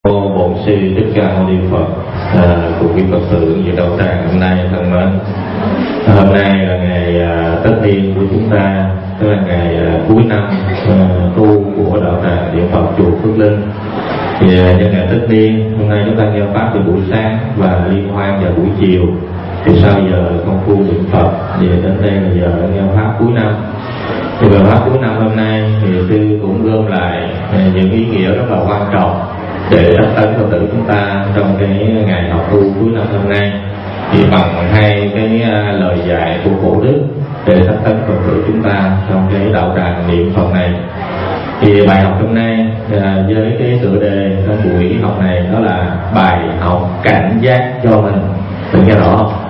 Bổn sư Thích Ca Mâu Ni Phật cùng quý Phật tử về đạo tràng hôm nay thân mến. Hôm nay là ngày tất niên của chúng ta, tức là ngày cuối năm tu của đạo tràng Điện Phật chùa Phước Linh. Thì nhân ngày tất niên hôm nay chúng ta nghe pháp từ buổi sáng và liên hoan vào buổi chiều. Thì sau giờ công phu niệm Phật về đến đây là giờ nghe pháp cuối năm. Thì bài pháp cuối năm hôm nay thì sư cũng gom lại những ý nghĩa rất là quan trọng để đắc tấn Phật tử chúng ta trong cái ngày học tu cuối năm hôm nay. Thì bằng hai cái lời dạy của cổ đức để đắc tấn Phật tử chúng ta trong cái đạo tràng niệm Phật này. Thì bài học hôm nay với cái tựa đề trong buổi học này đó là bài học cảnh giác cho mình. Được nghe rõ không?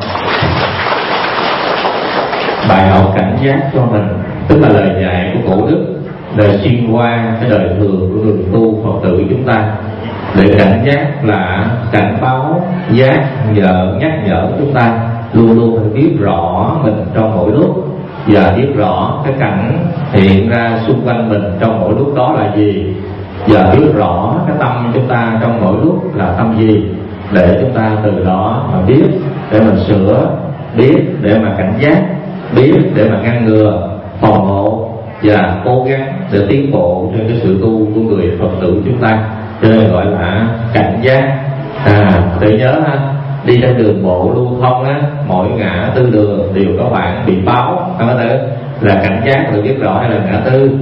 Bài học cảnh giác cho mình tức là lời dạy của cổ đức, lời xuyên qua cái đời thường của người tu Phật tử chúng ta, để cảnh giác là cảnh báo, giác nhở, nhắc nhở chúng ta luôn luôn phải biết rõ mình trong mỗi lúc và biết rõ cái cảnh hiện ra xung quanh mình trong mỗi lúc đó là gì, và biết rõ cái tâm chúng ta trong mỗi lúc là tâm gì, để chúng ta từ đó mà biết để mà sửa, biết để mà cảnh giác, biết để mà ngăn ngừa, phòng hộ và cố gắng để tiến bộ trên cái sự tu của người Phật tử chúng ta. Cho nên gọi là cảnh giác. Tự nhớ ha, đi trên đường bộ lưu thông á, mỗi ngã tư đường đều có bạn bị báo, có thể là cảnh giác được biết rõ hay là ngã tư.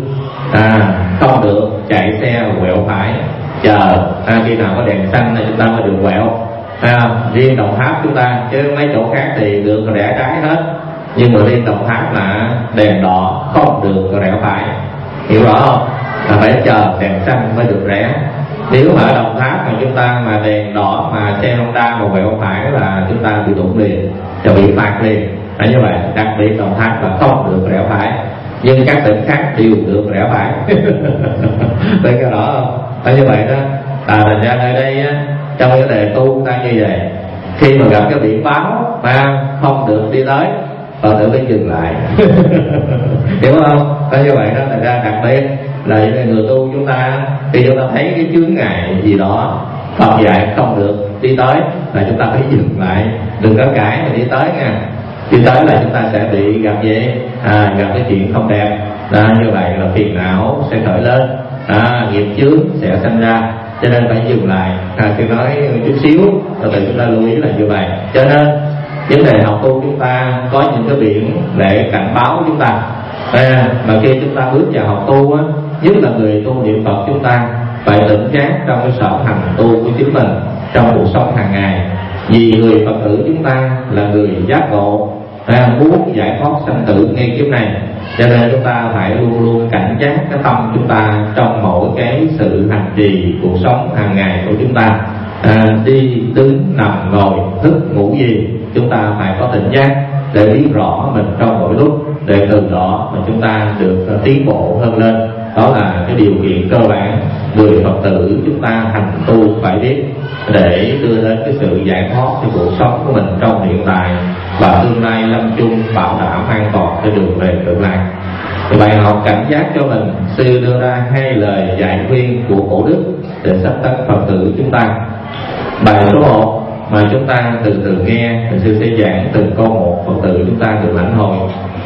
Không được chạy xe quẹo phải, chờ khi nào có đèn xanh thì chúng ta mới được quẹo. Riêng Đồng Tháp chúng ta, chứ mấy chỗ khác thì được rẽ trái hết, nhưng mà riêng Đồng Tháp là đèn đỏ không được rẽ phải, hiểu rõ không? Là phải chờ đèn xanh mới được rẽ. Nếu ở Đồng Tháp mà chúng ta mà đèn đỏ mà xe Honda mà quẹo phải là chúng ta bị đụng liền,จะbị phạt liền. Là như vậy, đặc biệt Đồng Tháp là không được rẽ phải, nhưng các tỉnh khác đều được rẽ phải. Thấy cái đó không? Là như vậy đó. Thành ra ở đây á, trong cái đề tu ta như vậy, khi mà gặp cái biển báo mà không được đi tới, Phật tử phải dừng lại. Hiểu không? Là như vậy đó. Thành ra đặc biệt là người tu chúng ta, khi chúng ta thấy cái chướng ngại gì đó Phật dạy không được đi tới là chúng ta phải dừng lại, đừng có cãi mà đi tới nha. Đi tới là chúng ta sẽ bị gặp gì? Gặp cái chuyện không đẹp. Như vậy là phiền não sẽ khởi lên, nghiệp chướng sẽ sinh ra. Cho nên phải dừng lại. Tôi nói chút xíu rồi từ chúng ta lưu ý là như vậy. Cho nên vấn đề học tu chúng ta có những cái biển để cảnh báo chúng ta. Mà khi chúng ta bước vào học tu á, nhất là người tu niệm Phật chúng ta phải tỉnh giác trong cái sở hành tu của chính mình trong cuộc sống hàng ngày. Vì người Phật tử chúng ta là người giác ngộ, muốn giải thoát sanh tử ngay kiếp này, cho nên chúng ta phải luôn luôn cảnh giác cái tâm chúng ta trong mỗi cái sự hành trì cuộc sống hàng ngày của chúng ta. Đi đứng nằm ngồi thức ngủ gì chúng ta phải có tỉnh giác để biết rõ mình trong mỗi lúc, để từ đó mà chúng ta được tiến bộ hơn lên. Đó là cái điều kiện cơ bản người Phật tử chúng ta hành tu phải biết, để đưa đến cái sự giải thoát cho cuộc sống của mình trong hiện tại và tương lai lâm chung bảo đảm an toàn trên đường về tương lai. Thì bài học cảnh giác cho mình, sư đưa ra hai lời dạy khuyên của cổ đức để sắp tấn Phật tử chúng ta. Bài số 1 mà chúng ta từ từ nghe, thì sư sẽ giảng từng câu một, Phật tử chúng ta được lãnh hội.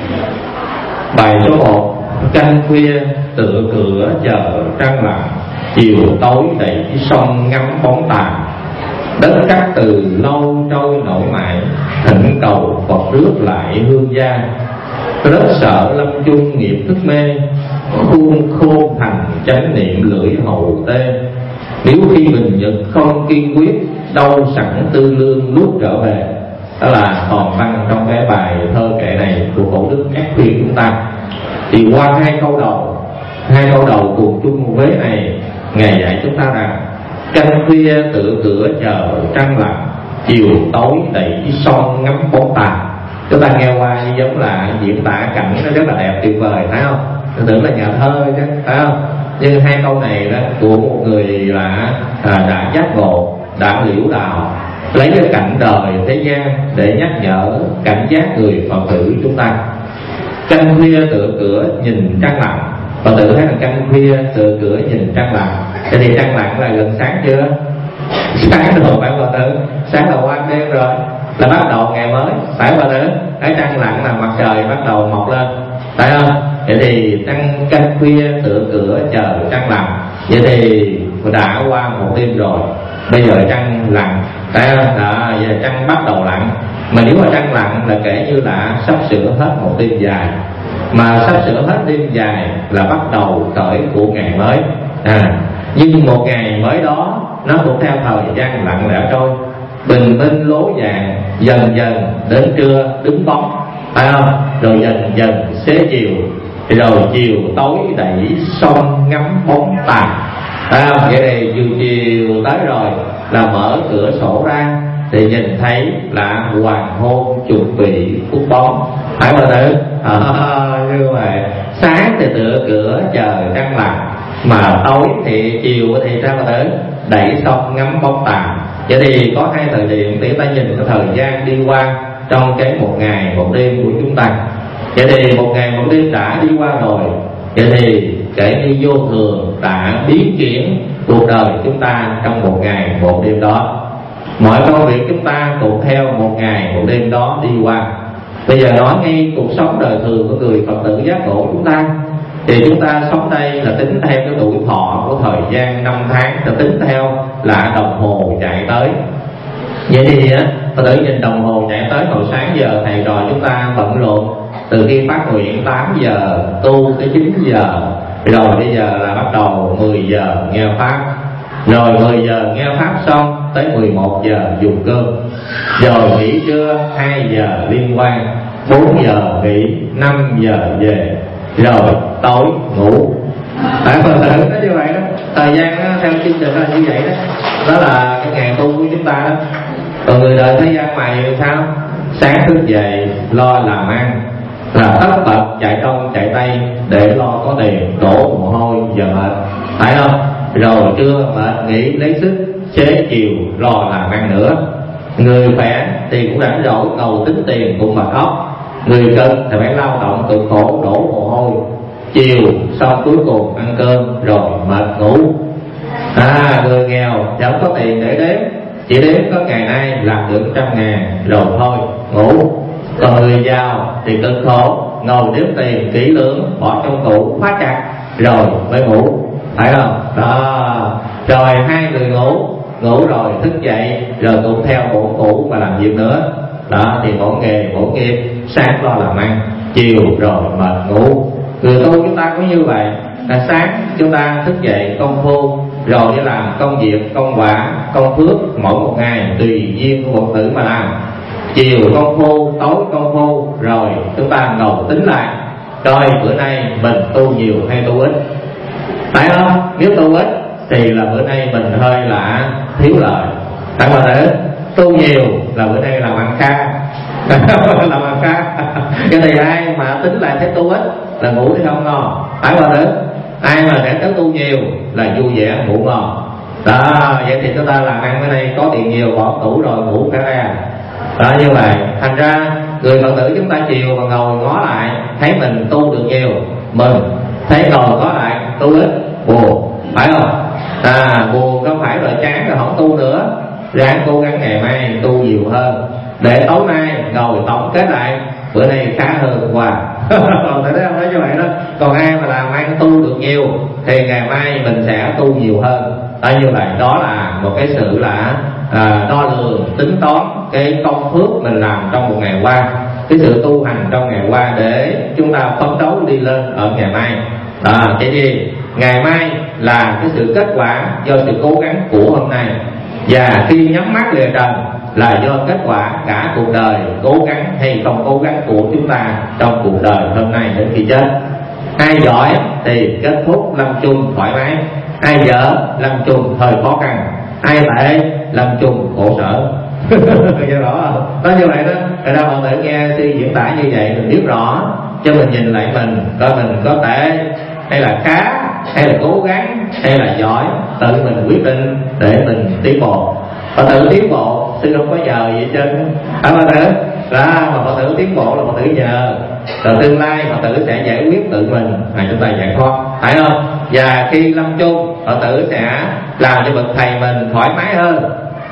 Bài số 1: canh khuya tựa cửa chờ trăng lặng, chiều tối đẩy sông ngắm bóng tàn. Đất cát từ lâu trôi nổi mãi, thỉnh cầu Phật rước lại hương gia. Rất sợ lâm chung nghiệp thức mê, khuôn khôn thành chánh niệm lưỡi hầu tê. Nếu khi bình nhật không kiên quyết, đâu sẵn tư lương lúc trở về. Đó là toàn văn trong cái bài thơ kệ này của cổ đức nhắc khuyên chúng ta. Thì qua hai câu đầu cùng chung với này, Ngài dạy chúng ta rằng canh khuya tựa cửa chờ trăng lặng, chiều tối đẩy sông ngắm bóng tàn. Chúng ta nghe qua như giống là diễn tả cảnh nó rất là đẹp tuyệt vời, phải không? Tôi tưởng là nhà thơ chứ, phải không? Nhưng hai câu này đó của một người là đã giác ngộ, đã liễu đạo, lấy cái cảnh đời thế gian để nhắc nhở cảnh giác người Phật tử chúng ta. Canh khuya tựa cửa nhìn trăng lặng, Phật tử thấy là canh khuya tựa cửa nhìn trăng lặng. Thế thì trăng lặng là gần sáng chưa? Sáng rồi phải Phật tử, sáng là qua đêm rồi, là bắt đầu ngày mới, phải Phật tử. Cái trăng lặn là mặt trời bắt đầu mọc lên, phải không? Vậy thì trăng canh khuya tựa cửa chờ trăng lặn, vậy thì đã qua một đêm rồi, bây giờ trăng lặn, phải không? Đó, giờ trăng bắt đầu lặn. Mà nếu mà trăng lặn là kể như là sắp sửa hết một đêm dài, mà sắp sửa hết đêm dài là bắt đầu khởi của ngày mới. Nhưng một ngày mới đó nó cũng theo thời gian lặng lẽ trôi, bình minh lố vàng, dần dần đến trưa đứng bóng, phải không? Rồi dần dần xế chiều, rồi chiều tối đẩy sông ngắm bóng tàn, phải không? Vậy thì chiều tới rồi là mở cửa sổ ra thì nhìn thấy là hoàng hôn chuẩn bị phút bóng, phải không tử? Như vậy sáng thì tựa cửa chờ trăng lặn, mà tối thì chiều thì sao mà tử? Đẩy sông ngắm bóng tàn. Vậy thì có hai thời điểm để ta nhìn cái thời gian đi qua trong cái một ngày một đêm của chúng ta. Vậy thì một ngày một đêm đã đi qua rồi, vậy thì kể như vô thường đã biến chuyển cuộc đời chúng ta trong một ngày một đêm đó. Mọi công việc chúng ta cũng theo một ngày một đêm đó đi qua. Bây giờ nói ngay cuộc sống đời thường của người Phật tử giác ngộ chúng ta, thì chúng ta sống đây là tính theo cái tuổi thọ của thời gian năm tháng, là tính theo là đồng hồ chạy tới. Vậy thì Phật tử nhìn đồng hồ chạy tới, hồi sáng giờ thầy trò chúng ta bận rộn từ khi phát nguyện 8 giờ tu tới 9 giờ, rồi bây giờ là bắt đầu 10 giờ nghe pháp, rồi 10 giờ nghe pháp xong tới 11 giờ dùng cơm, rồi nghỉ trưa 2 giờ liên quan, 4 giờ nghỉ, 5 giờ về, rồi tối ngủ. Phải Phật tử nó như vậy đó, thời gian nó theo chương trình là như vậy đó. Đó là cái ngày tu của chúng ta đó. Còn người đời thế gian này sao? Sáng thức dậy lo làm ăn, là tất bật chạy đông chạy tây để lo có tiền, đổ mồ hôi giờ mệt, phải không? Rồi trưa mệt nghỉ lấy sức, chế chiều lo làm ăn nữa. Người khỏe thì cũng rảnh rỗi ngồi tính tiền cũng mà khóc. Người cần thì phải lao động cực khổ đổ mồ hôi, chiều xong cuối cùng ăn cơm rồi mệt ngủ. Người nghèo chẳng có tiền để đếm, chỉ đếm có ngày nay làm được 100.000 rồi thôi ngủ. Còn người giàu thì cực khổ ngồi đếm tiền kỹ lưỡng, bỏ trong tủ khóa chặt rồi mới ngủ, phải không? Đó, rồi hai người ngủ rồi thức dậy rồi cũng theo bổn cũ mà làm việc nữa. Đó thì bổn nghề bổn nghiệp, sáng lo làm ăn, chiều rồi mệt ngủ. Người tu chúng ta cũng như vậy, là sáng chúng ta thức dậy công phu, rồi đi làm công việc, công quả, công phước mỗi một ngày tùy duyên của Phật tử mà làm. Chiều công phu, tối công phu, rồi chúng ta ngồi tính lại coi bữa nay mình tu nhiều hay tu ít, phải không? Nếu tu ít thì là bữa nay mình hơi là thiếu lợi, phải không? Để tu nhiều là bữa nay làm ăn khá làm ăn khá. Cái thì ai mà tính lại thấy tu ít là ngủ thì không ngon, phải không? Để ai mà để tới tu nhiều là vui vẻ ngủ ngon. Đó, vậy thì chúng ta làm ăn bữa nay có tiền nhiều bỏ tủ rồi ngủ khá ra. Đó, như vậy thành ra người Phật tử chúng ta chiều mà ngồi ngó lại thấy mình tu được nhiều, mừng. Thấy ngồi ngó lại tu ít, buồn, phải không? Buồn không phải rồi chán rồi không tu nữa, ráng cố gắng ngày mai tu nhiều hơn, để tối nay ngồi tổng kết lại bữa nay khá hơn qua. Còn thấy không, nói như vậy đó. Còn ai mà làm ăn tu được nhiều thì ngày mai mình sẽ tu nhiều hơn. Đó, như vậy đó là một cái sự là đo lường tính toán cái công phước mình làm trong một ngày qua, cái sự tu hành trong ngày qua để chúng ta phấn đấu đi lên ở ngày mai. Cái gì ngày mai là cái sự kết quả do sự cố gắng của hôm nay, và khi nhắm mắt lìa trần là do kết quả cả cuộc đời cố gắng hay không cố gắng của chúng ta trong cuộc đời hôm nay đến khi chết. Ai giỏi thì kết thúc lâm chung thoải mái, ai dở lâm chung hơi khó khăn, ai tệ lâm chung khổ sở. Nghe rõ không? Nói như vậy đó. Rồi đâu mọi người nghe suy diễn tả như vậy mình biết rõ, cho mình nhìn lại mình coi mình có tệ hay là khá, hay là cố gắng, hay là giỏi, tự mình quyết định để mình tiến bộ. Phật tử tiến bộ sư không có nhờ gì hết trơn, phải không Phật tử? Mà Phật tử tiến bộ là Phật tử nhờ, rồi tương lai Phật tử sẽ giải quyết tự mình mà chúng ta giải thoát, phải không? Và khi lâm chung Phật tử sẽ làm cho bậc thầy mình thoải mái hơn,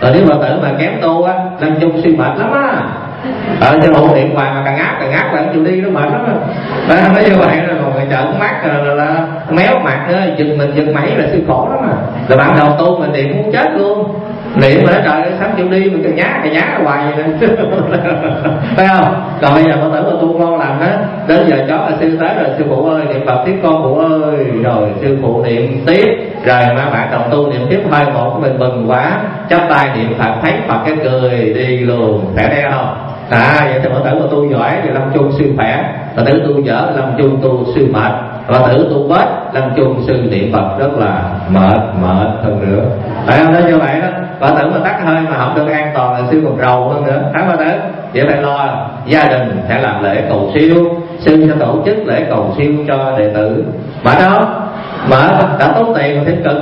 Rồi nếu Phật tử mà kém tu á, lâm chung suy mệt lắm á. Cho hộ niệm hoài mà càng áp lại chịu đi nó mệt lắm á. Nói như vậy là còn người trợn mắt là méo mặt nữa, giật máy là siêu khổ lắm à. Rồi bạn đầu tu mình niệm muốn chết luôn, niệm mà nói trời ơi sao chịu đi, mình càng nhá hoài vậy nè. Phải không? Còn bây giờ Phật tử mà tu ngon lành á, đến giờ chó là sư tới rồi, sư phụ ơi niệm Phật tiếp con phụ ơi, rồi sư phụ niệm tiếp, rồi mà bạn đồng tu niệm tiếp hơi một của mình mừng quá, chắp tay niệm Phật, thấy Phật cái cười đi luôn, khỏe đeo không? Vậy thì Phật tử mà tu giỏi thì lâm chung sư khỏe, Phật tử tu dở lâm chung tu sư mệt, Phật tử tu bết lâm chung sư niệm Phật rất là mệt hơn nữa. Phải không? Nói như vậy đó, Phật tử mà tắt hơi mà không được an toàn là sư còn rầu hơn nữa. Phải Phật tử? Vậy phải lo gia đình sẽ làm lễ cầu siêu, sư sẽ tổ chức lễ cầu siêu cho đệ tử. Mà đó đã tốn tiền mà thêm cực.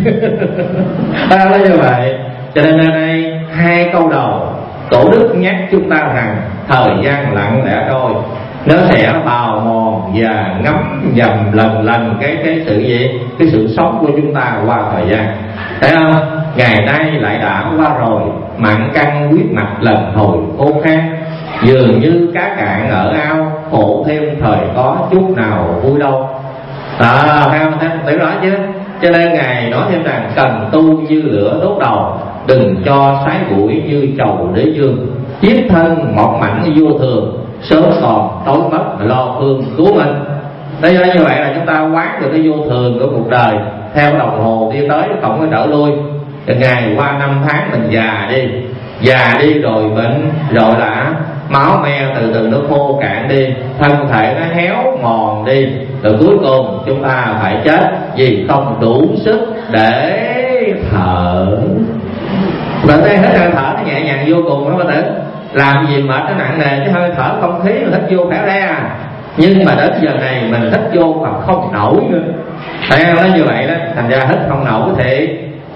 Nói như vậy, cho nên ở đây hai câu đầu Tổ đức nhắc chúng ta rằng thời gian lặng lẽ trôi, nó sẽ bào mòn và ngấm dầm lần cái sự gì, cái sự sống của chúng ta qua thời gian. Thấy không? Ngày nay lại đã qua rồi, mặn căn huyết mạch lần hồi khô khan, dường như cá cạn ở ao, khổ thêm thời có chút nào vui đâu. Thấy không? Thấy rõ chứ? Cho nên Ngài nói thêm rằng cần tu như lửa đốt đầu, đừng cho sái bụi như trầu đế dương, chiếc thân một mảnh vô thường, sớm còn tối mất lo phương cứu mình. Thế như vậy là chúng ta quán được cái vô thường của cuộc đời, theo đồng hồ đi tới không có trở lui. Ngày qua năm tháng mình già đi rồi bệnh, rồi là máu me từ từ nó khô cạn đi, thân thể nó héo mòn đi, rồi cuối cùng chúng ta phải chết vì không đủ sức để thở. Bạn thấy hết hơi thở nó nhẹ nhàng vô cùng đó, bạn tử làm gì mệt nó nặng nề, chứ hơi thở không khí là hít vô khỏe ra. Nhưng mà đến giờ này mình hít vô mà không nổi nữa. Tại sao nói như vậy đó, thành ra hít không nổi thì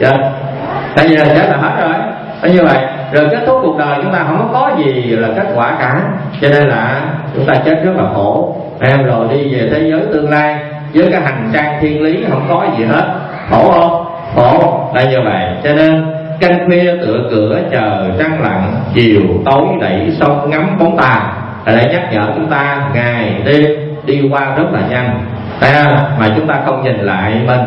tại giờ chết là hết rồi. Nói như vậy rồi kết thúc cuộc đời chúng ta không có gì là kết quả cả, cho nên là chúng ta chết rất là khổ. Rồi đi về thế giới tương lai với cái hành trang thiên lý không có gì hết, khổ không? Khổ là như vậy. Cho nên canh khuya tựa cửa chờ trăng lặng, chiều tối đẩy sông ngắm bóng tà, để nhắc nhở chúng ta ngày đêm đi qua rất là nhanh. Mà chúng ta không nhìn lại mình,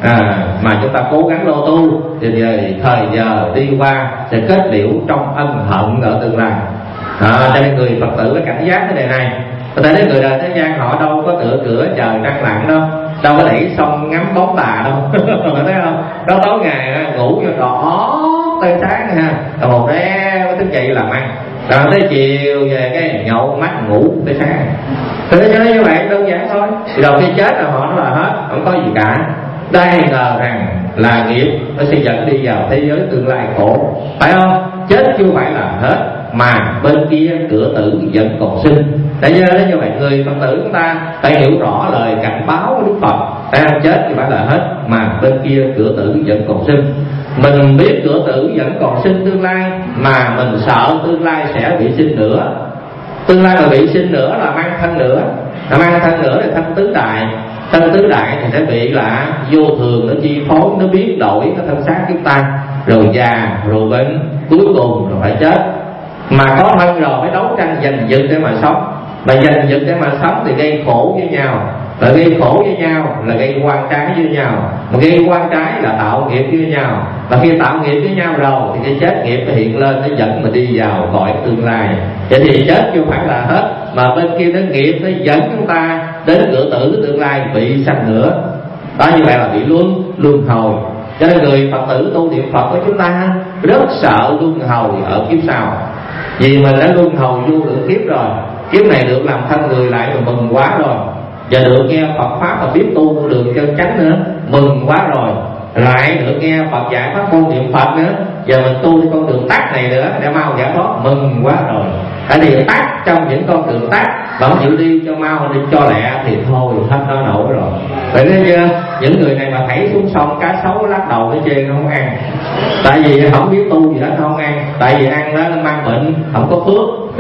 mà chúng ta cố gắng lô tu thì thời giờ đi qua sẽ kết liễu trong ân hận ở tương lai. Cho nên người Phật tử phải cảnh giác cái đề này. Có thể thấy người đời thế gian họ đâu có tựa cửa chờ trăng lặng đâu có đẩy sông ngắm bóng tà đâu. Thấy không? Đó tối ngày ngủ cho đỏ tới sáng ha, rồi một đeo thức dậy làm ăn, rồi tới chiều về cái nhậu mắt ngủ tới sáng. Thế cho nên như vậy đơn giản thôi. Thì đầu khi chết rồi họ nói là hết, không có gì cả. Đây ngờ rằng là nghiệp nó sẽ dẫn đi vào thế giới tương lai khổ, phải không? Chết chưa phải là hết, mà bên kia cửa tử vẫn còn sinh. Tại vì như vậy người Phật tử chúng ta phải hiểu rõ lời cảnh báo của Đức Phật. Tại không chết thì phải là hết, mà bên kia cửa tử vẫn còn sinh. Mình biết cửa tử vẫn còn sinh tương lai, mà mình sợ tương lai sẽ bị sinh nữa. Tương lai mà bị sinh nữa là mang thân nữa, mang thân nữa là thân tứ đại. Thân tứ đại thì sẽ bị là vô thường nó chi phối, nó biến đổi cái thân xác chúng ta, rồi già, rồi bệnh, cuối cùng rồi phải chết. Mà có thân rồi phải đấu tranh giành giật để mà sống, mà giành giật để mà sống thì gây khổ với nhau, và gây khổ với nhau là gây quan trái với nhau, mà gây quan trái là tạo nghiệp với nhau, và khi tạo nghiệp với nhau rồi thì cái chết nghiệp nó hiện lên, nó dẫn mình đi vào cõi tương lai. Vậy thì chết chưa phải là hết, mà bên kia nó nghiệp nó dẫn chúng ta đến cửa tử tương lai bị sanh nữa. Đó, như vậy là bị luân hồi. Cho nên người Phật tử tu niệm Phật của chúng ta rất sợ luân hồi ở kiếp sau, vì mình đã luân hồi vô lượng kiếp rồi. Kiếp này được làm thân người lại rồi mừng quá rồi, và được nghe Phật pháp và biết tu đường chân chánh nữa, mừng quá rồi. Lại được nghe Phật dạy pháp môn niệm Phật nữa, giờ mình tu đi con đường tắt này nữa để mau giải thoát, mừng quá rồi. Tại vì tắt trong những con đường tắt mà không chịu đi cho mau, đi cho lẹ thì thôi hết nó nổi rồi. Vậy nên chưa, những người này mà thảy xuống sông cá sấu lắc đầu cái chê không ăn, tại vì không biết tu gì hết không ăn, tại vì ăn đó nó mang bệnh, không có phước.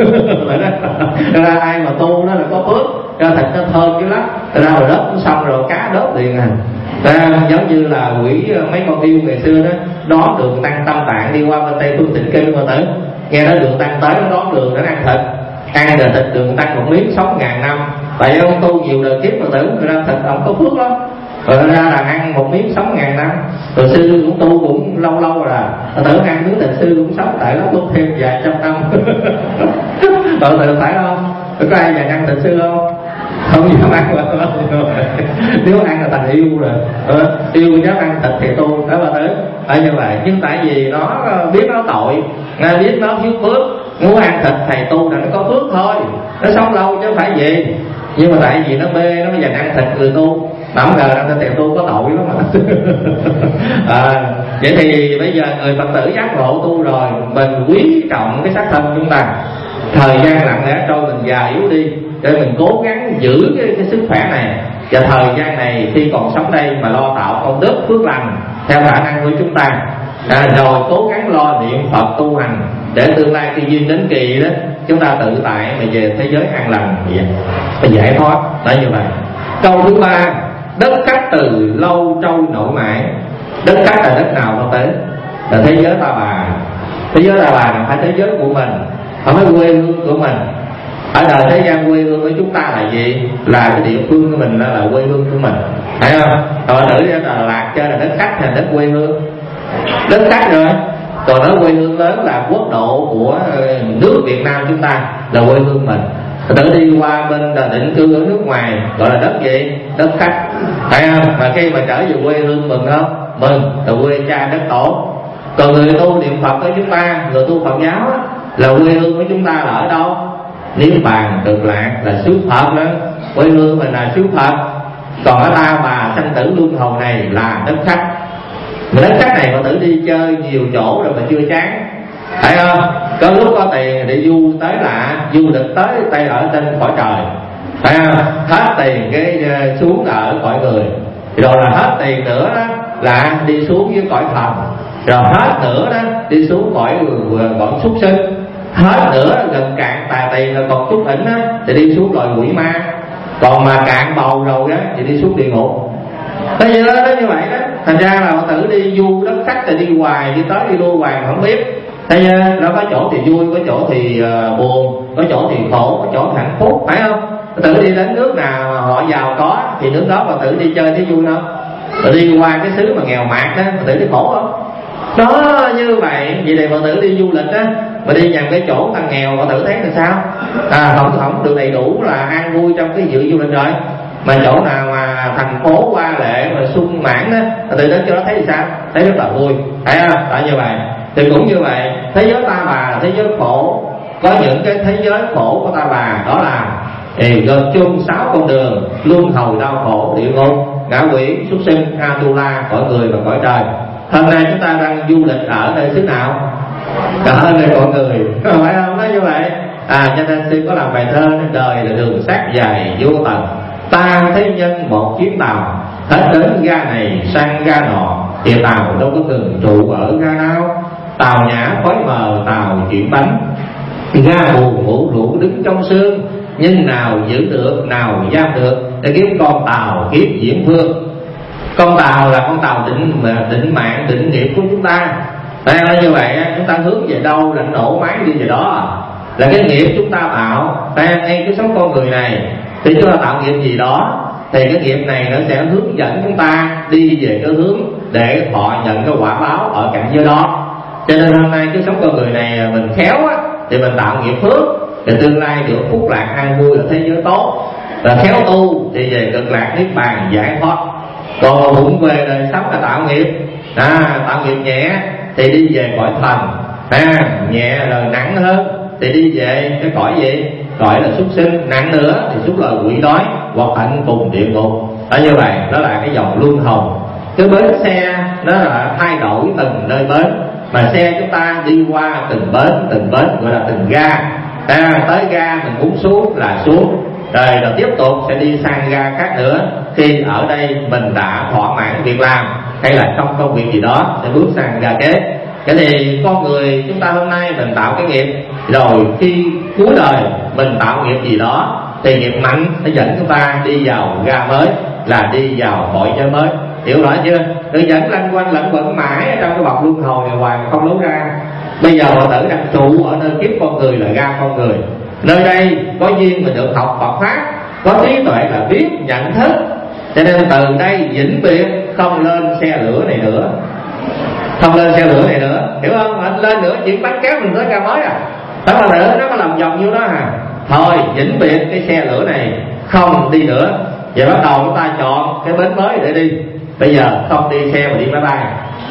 Ra ai mà tu đó là có phước, cho thịt nó thơm chứ lắm, ra rồi đớp xong rồi cá đớp liền Giống như là quỷ mấy con yêu ngày xưa đó đón đường tăng Tâm Tạng đi qua bên Tây Phương Tịnh Kinh mà tử, nghe nói đường tăng tới nó đón đường đến ăn thịt, ăn rồi thịt đường tăng một miếng sống ngàn năm. Tại ông tu nhiều đời kiếp mà tử, người ta thịt ông có phước lắm, rồi ra là ăn một miếng sống ngàn năm. Rồi sư cũng tu cũng lâu lâu rồi, tử ăn miếng thịt sư cũng sống tại nó tu thêm vài trăm năm. Tự tự phải không? Có ai dành ăn thịt sư không? Không dám ăn là nếu ăn là thành yêu rồi. Yêu dám ăn thịt thì tu đó bà tử. Như vậy, nhưng tại vì nó biết nó tội, biết nó thiếu phước, muốn ăn thịt thầy tu là nó có phước thôi, nó sống lâu chứ không phải gì. Nhưng mà tại vì nó mê, nó mới dành ăn thịt người tu, mà không ngờ ăn thịt tu có tội lắm mà. Vậy thì bây giờ người Phật tử giác ngộ tu rồi, mình quý trọng cái xác thân chúng ta. Thời gian lặng lẽ trôi mình già yếu đi, để mình cố gắng giữ cái sức khỏe này. Và thời gian này khi còn sống đây mà lo tạo công đức phước lành theo khả năng của chúng ta, rồi cố gắng lo niệm Phật tu hành, để tương lai khi duyên đến kỳ đó chúng ta tự tại mà về thế giới an lành và giải thoát. Đó như vậy. Câu thứ ba, đất khách từ lâu trôi nổi mãi. Đất khách là đất nào Phật tử? Là thế giới Ta Bà. Thế giới Ta Bà là phải thế giới của mình, không phải quê hương của mình. Ở đời thế gian quê hương của chúng ta là gì? Là cái địa phương của mình, là quê hương của mình, phải không? Còn thử ra Đà Lạt chơi là đất khách hay đất quê hương? Đất khách rồi. Còn ở quê hương lớn là quốc độ của nước Việt Nam chúng ta, là quê hương mình. Tự đi qua bên định cư ở nước ngoài gọi là đất gì? Đất khách, phải không? Mà khi mà trở về quê hương mừng không? Mừng, là quê cha đất tổ. Còn người tu niệm Phật của chúng ta, người tu Phật giáo á, là quê hương của chúng ta là ở đâu? Niết Bàn Cực Lạc, là xứ Phật đó. Quê hương mình là xứ Phật. Còn ở Ta Bà sanh tử luân hồi này là đất khách. Mà đất khách này mà tự đi chơi nhiều chỗ rồi mà chưa chán, phải không? Có lúc có tiền để du tới lạ, du lịch tới tay ở trên cõi trời, phải không? Hết tiền cái xuống ở cõi người, rồi là hết tiền nữa đó là đi xuống với cõi thần, rồi hết nữa đó đi xuống cõi súc sinh, hết nữa gần cạn tài tiền là còn chút đỉnh á thì đi xuống loài quỷ ma, còn mà cạn bầu rồi đó thì đi xuống địa ngục. Thế như đó, như vậy đó. Thành ra là Phật tử đi du đất khách thì đi hoài, đi tới đi lui hoài mà không biết. Thế như nó có chỗ thì vui, có chỗ thì buồn, có chỗ thì khổ, có chỗ thì hạnh phúc, phải không? Phật tử đi đến nước nào họ giàu có thì nước đó Phật tử đi chơi thấy vui không? Rồi đi qua cái xứ mà nghèo mạt đó, Phật tử thấy khổ không? Đó như vậy. Vậy thì Phật tử đi du lịch á, mà đi nhằm cái chỗ thằng nghèo Phật tử thấy là sao? Không được đầy đủ là an vui trong cái dự du lịch rồi. Mà chỗ nào mà thành phố hoa lệ mà sung mãn á, tự đến chỗ đó thấy thì sao? Thấy rất là vui, phải không? Tại như vậy thì cũng như vậy, thế giới Ta Bà là thế giới khổ. Có những cái thế giới khổ của Ta Bà đó là gồm chung 6 con đường: luân hồi đau khổ, địa ngục, ngạ quỷ, súc sinh, Atula, cõi người và cõi trời. Hôm nay chúng ta đang du lịch ở nơi xứ nào? Ở nơi cõi người, phải không? Nói như vậy. Cho nên sư có làm bài thơ: đời là đường sắt dài vô tận, ta thấy nhân một chuyến tàu, hết đến ga này sang ga nọ, thì tàu đâu có từng trụ ở ga nào. Tàu nhã khói mờ, tàu chuyển bánh, ga buồn ngủ rũ đứng trong sương, nhưng nào giữ được, nào giam được, để kiếm con tàu kiếp diễn phương. Con tàu là con tàu định mạng, định nghiệp của chúng ta. Tại như vậy chúng ta hướng về đâu là nổ máy đi về đó, là cái nghiệp chúng ta tạo. Ngay cái sống con người này thì chúng ta tạo nghiệp gì đó, thì cái nghiệp này nó sẽ hướng dẫn chúng ta đi về cái hướng để họ nhận cái quả báo ở cảnh giới đó. Cho nên hôm nay cái sống con người này mình khéo á, thì mình tạo nghiệp phước, thì tương lai được phúc lạc an vui ở thế giới tốt. Và khéo tu thì về Cực Lạc Niết Bàn giải thoát. Còn bụng về đời sống là tạo nghiệp, tạo nghiệp nhẹ thì đi về cõi thần, nhẹ rồi nặng hơn thì đi về cái cõi gì? Cõi là súc sinh, nặng nữa thì xuống lời quỷ đói hoặc tận cùng địa ngục. Đó như vậy, đó là cái dòng luân hồi. Cái bến xe nó là thay đổi từng nơi bến, mà xe chúng ta đi qua từng bến gọi là từng ga. Tới ga mình muốn xuống là xuống, rồi tiếp tục sẽ đi sang ga khác nữa. Khi ở đây mình đã thỏa mãn việc làm hay là trong công việc gì đó sẽ bước sang ga kế. Cái thì con người chúng ta hôm nay mình tạo cái nghiệp, rồi khi cuối đời mình tạo nghiệp gì đó thì nghiệp mạnh nó dẫn chúng ta đi vào ga mới, là đi vào cõi giới mới. hiểu rõ chưa? Tự dẫn lanh quanh lẫn quẩn mãi ở trong cái vòng luân hồi này hoài không lối ra. Bây giờ Phật tử đang trụ ở nơi kiếp con người là ga con người, nơi đây có duyên mình được học Phật pháp, có trí tuệ là biết nhận thức, cho nên từ đây vĩnh biệt không lên xe lửa này nữa, không lên xe lửa này nữa, hiểu không? Anh lên nữa chuyện bánh kéo mình tới ga mới à, đó là nữa nó có làm vòng vô đó à. Thôi vĩnh biệt cái xe lửa này không đi nữa, vậy bắt đầu chúng ta chọn cái bến mới để đi. Bây giờ không đi xe mà đi máy bay,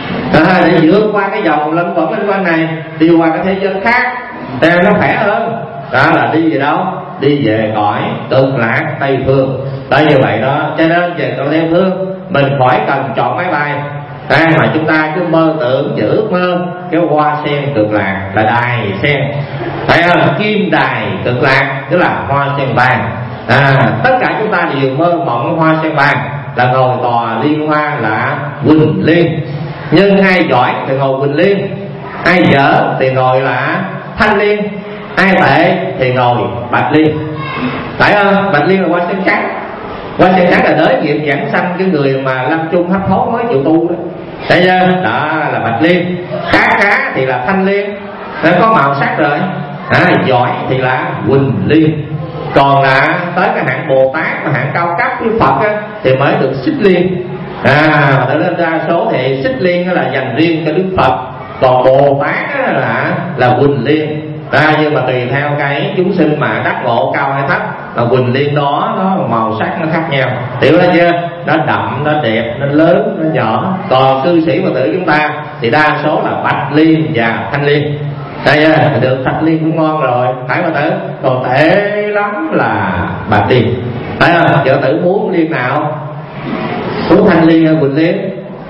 để vượt qua cái vòng lân quẩn lên quanh này, đi qua cái thế giới khác để nó khỏe hơn. Đó là đi về đâu? Đi về cõi cực lạc Tây Phương. Đó như vậy đó, cho nên về cõi Tây Phương mình khỏi cần chọn máy bay, mà chúng ta cứ mơ tưởng và ước mơ cái hoa sen cực lạc là đài sen, phải không? Kim đài cực lạc tức là hoa sen vàng. Tất cả chúng ta đều mơ mộng hoa sen vàng là ngồi tòa liên hoa là Quỳnh Liên, nhưng ai giỏi thì ngồi Quỳnh Liên, ai dở thì ngồi là Thanh Liên, ai tệ thì ngồi Bạch Liên, phải không? Bạch Liên là hoa sen trắng, hoa sen trắng là đới nghiệp giảng sanh cái người mà lâm chung hấp hối mới chịu tu đó, thấy chưa? Đó là Bạch Liên. Khá thì là Thanh Liên, nó có màu sắc rồi. Giỏi thì là Quỳnh Liên. Còn là tới cái hạng Bồ Tát mà hạng cao cấp với Phật á, thì mới được Xích Liên. Để lên đa số thì Xích Liên là dành riêng cho Đức Phật, còn Bồ Tát là Quỳnh Liên. Nhưng mà tùy theo cái chúng sinh mà đắc ngộ cao hay thấp, mà Quỳnh Liên đó nó màu sắc nó khác nhau, hiểu đó chưa? Nó đậm, nó đẹp, nó lớn, nó nhỏ. Còn cư sĩ Phật tử chúng ta thì đa số là Bạch Liên và Thanh Liên. Đây được Thanh Liên cũng ngon rồi, phải Phật tử. Còn tệ lắm là Bạch Liên, phải không? Phật tử muốn liên nào? Muốn Thanh Liên hay Quỳnh Liên?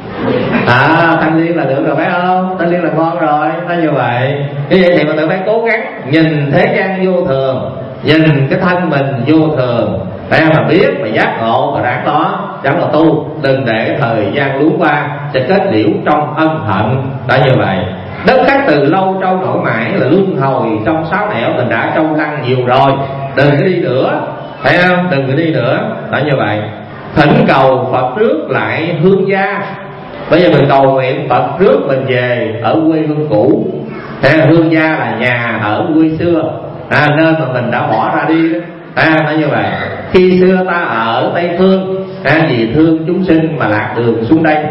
Thanh Liên là được rồi phải không? Thanh Liên là ngon rồi, nó như vậy. Như vậy thì Phật tử phải cố gắng nhìn thế gian vô thường, nhìn cái thân mình vô thường, phải mà biết mà giác ngộ và ráng đó, ráng là tu, đừng để thời gian luống qua sẽ kết liễu trong ân hận. Đã như vậy, đất khách từ lâu trâu nổi mãi là luân hồi trong sáu nẻo, mình đã trâu lăn nhiều rồi, đừng có đi nữa, phải không? Đừng có đi nữa. Đã như vậy, thỉnh cầu Phật rước lại hương gia. Bây giờ mình cầu nguyện Phật rước mình về ở quê hương cũ. Hương gia là nhà ở quê xưa, nơi mà mình đã bỏ ra đi. Nói như vậy, khi xưa ta ở Tây Phương, vì thương chúng sinh mà lạc đường xuống đây.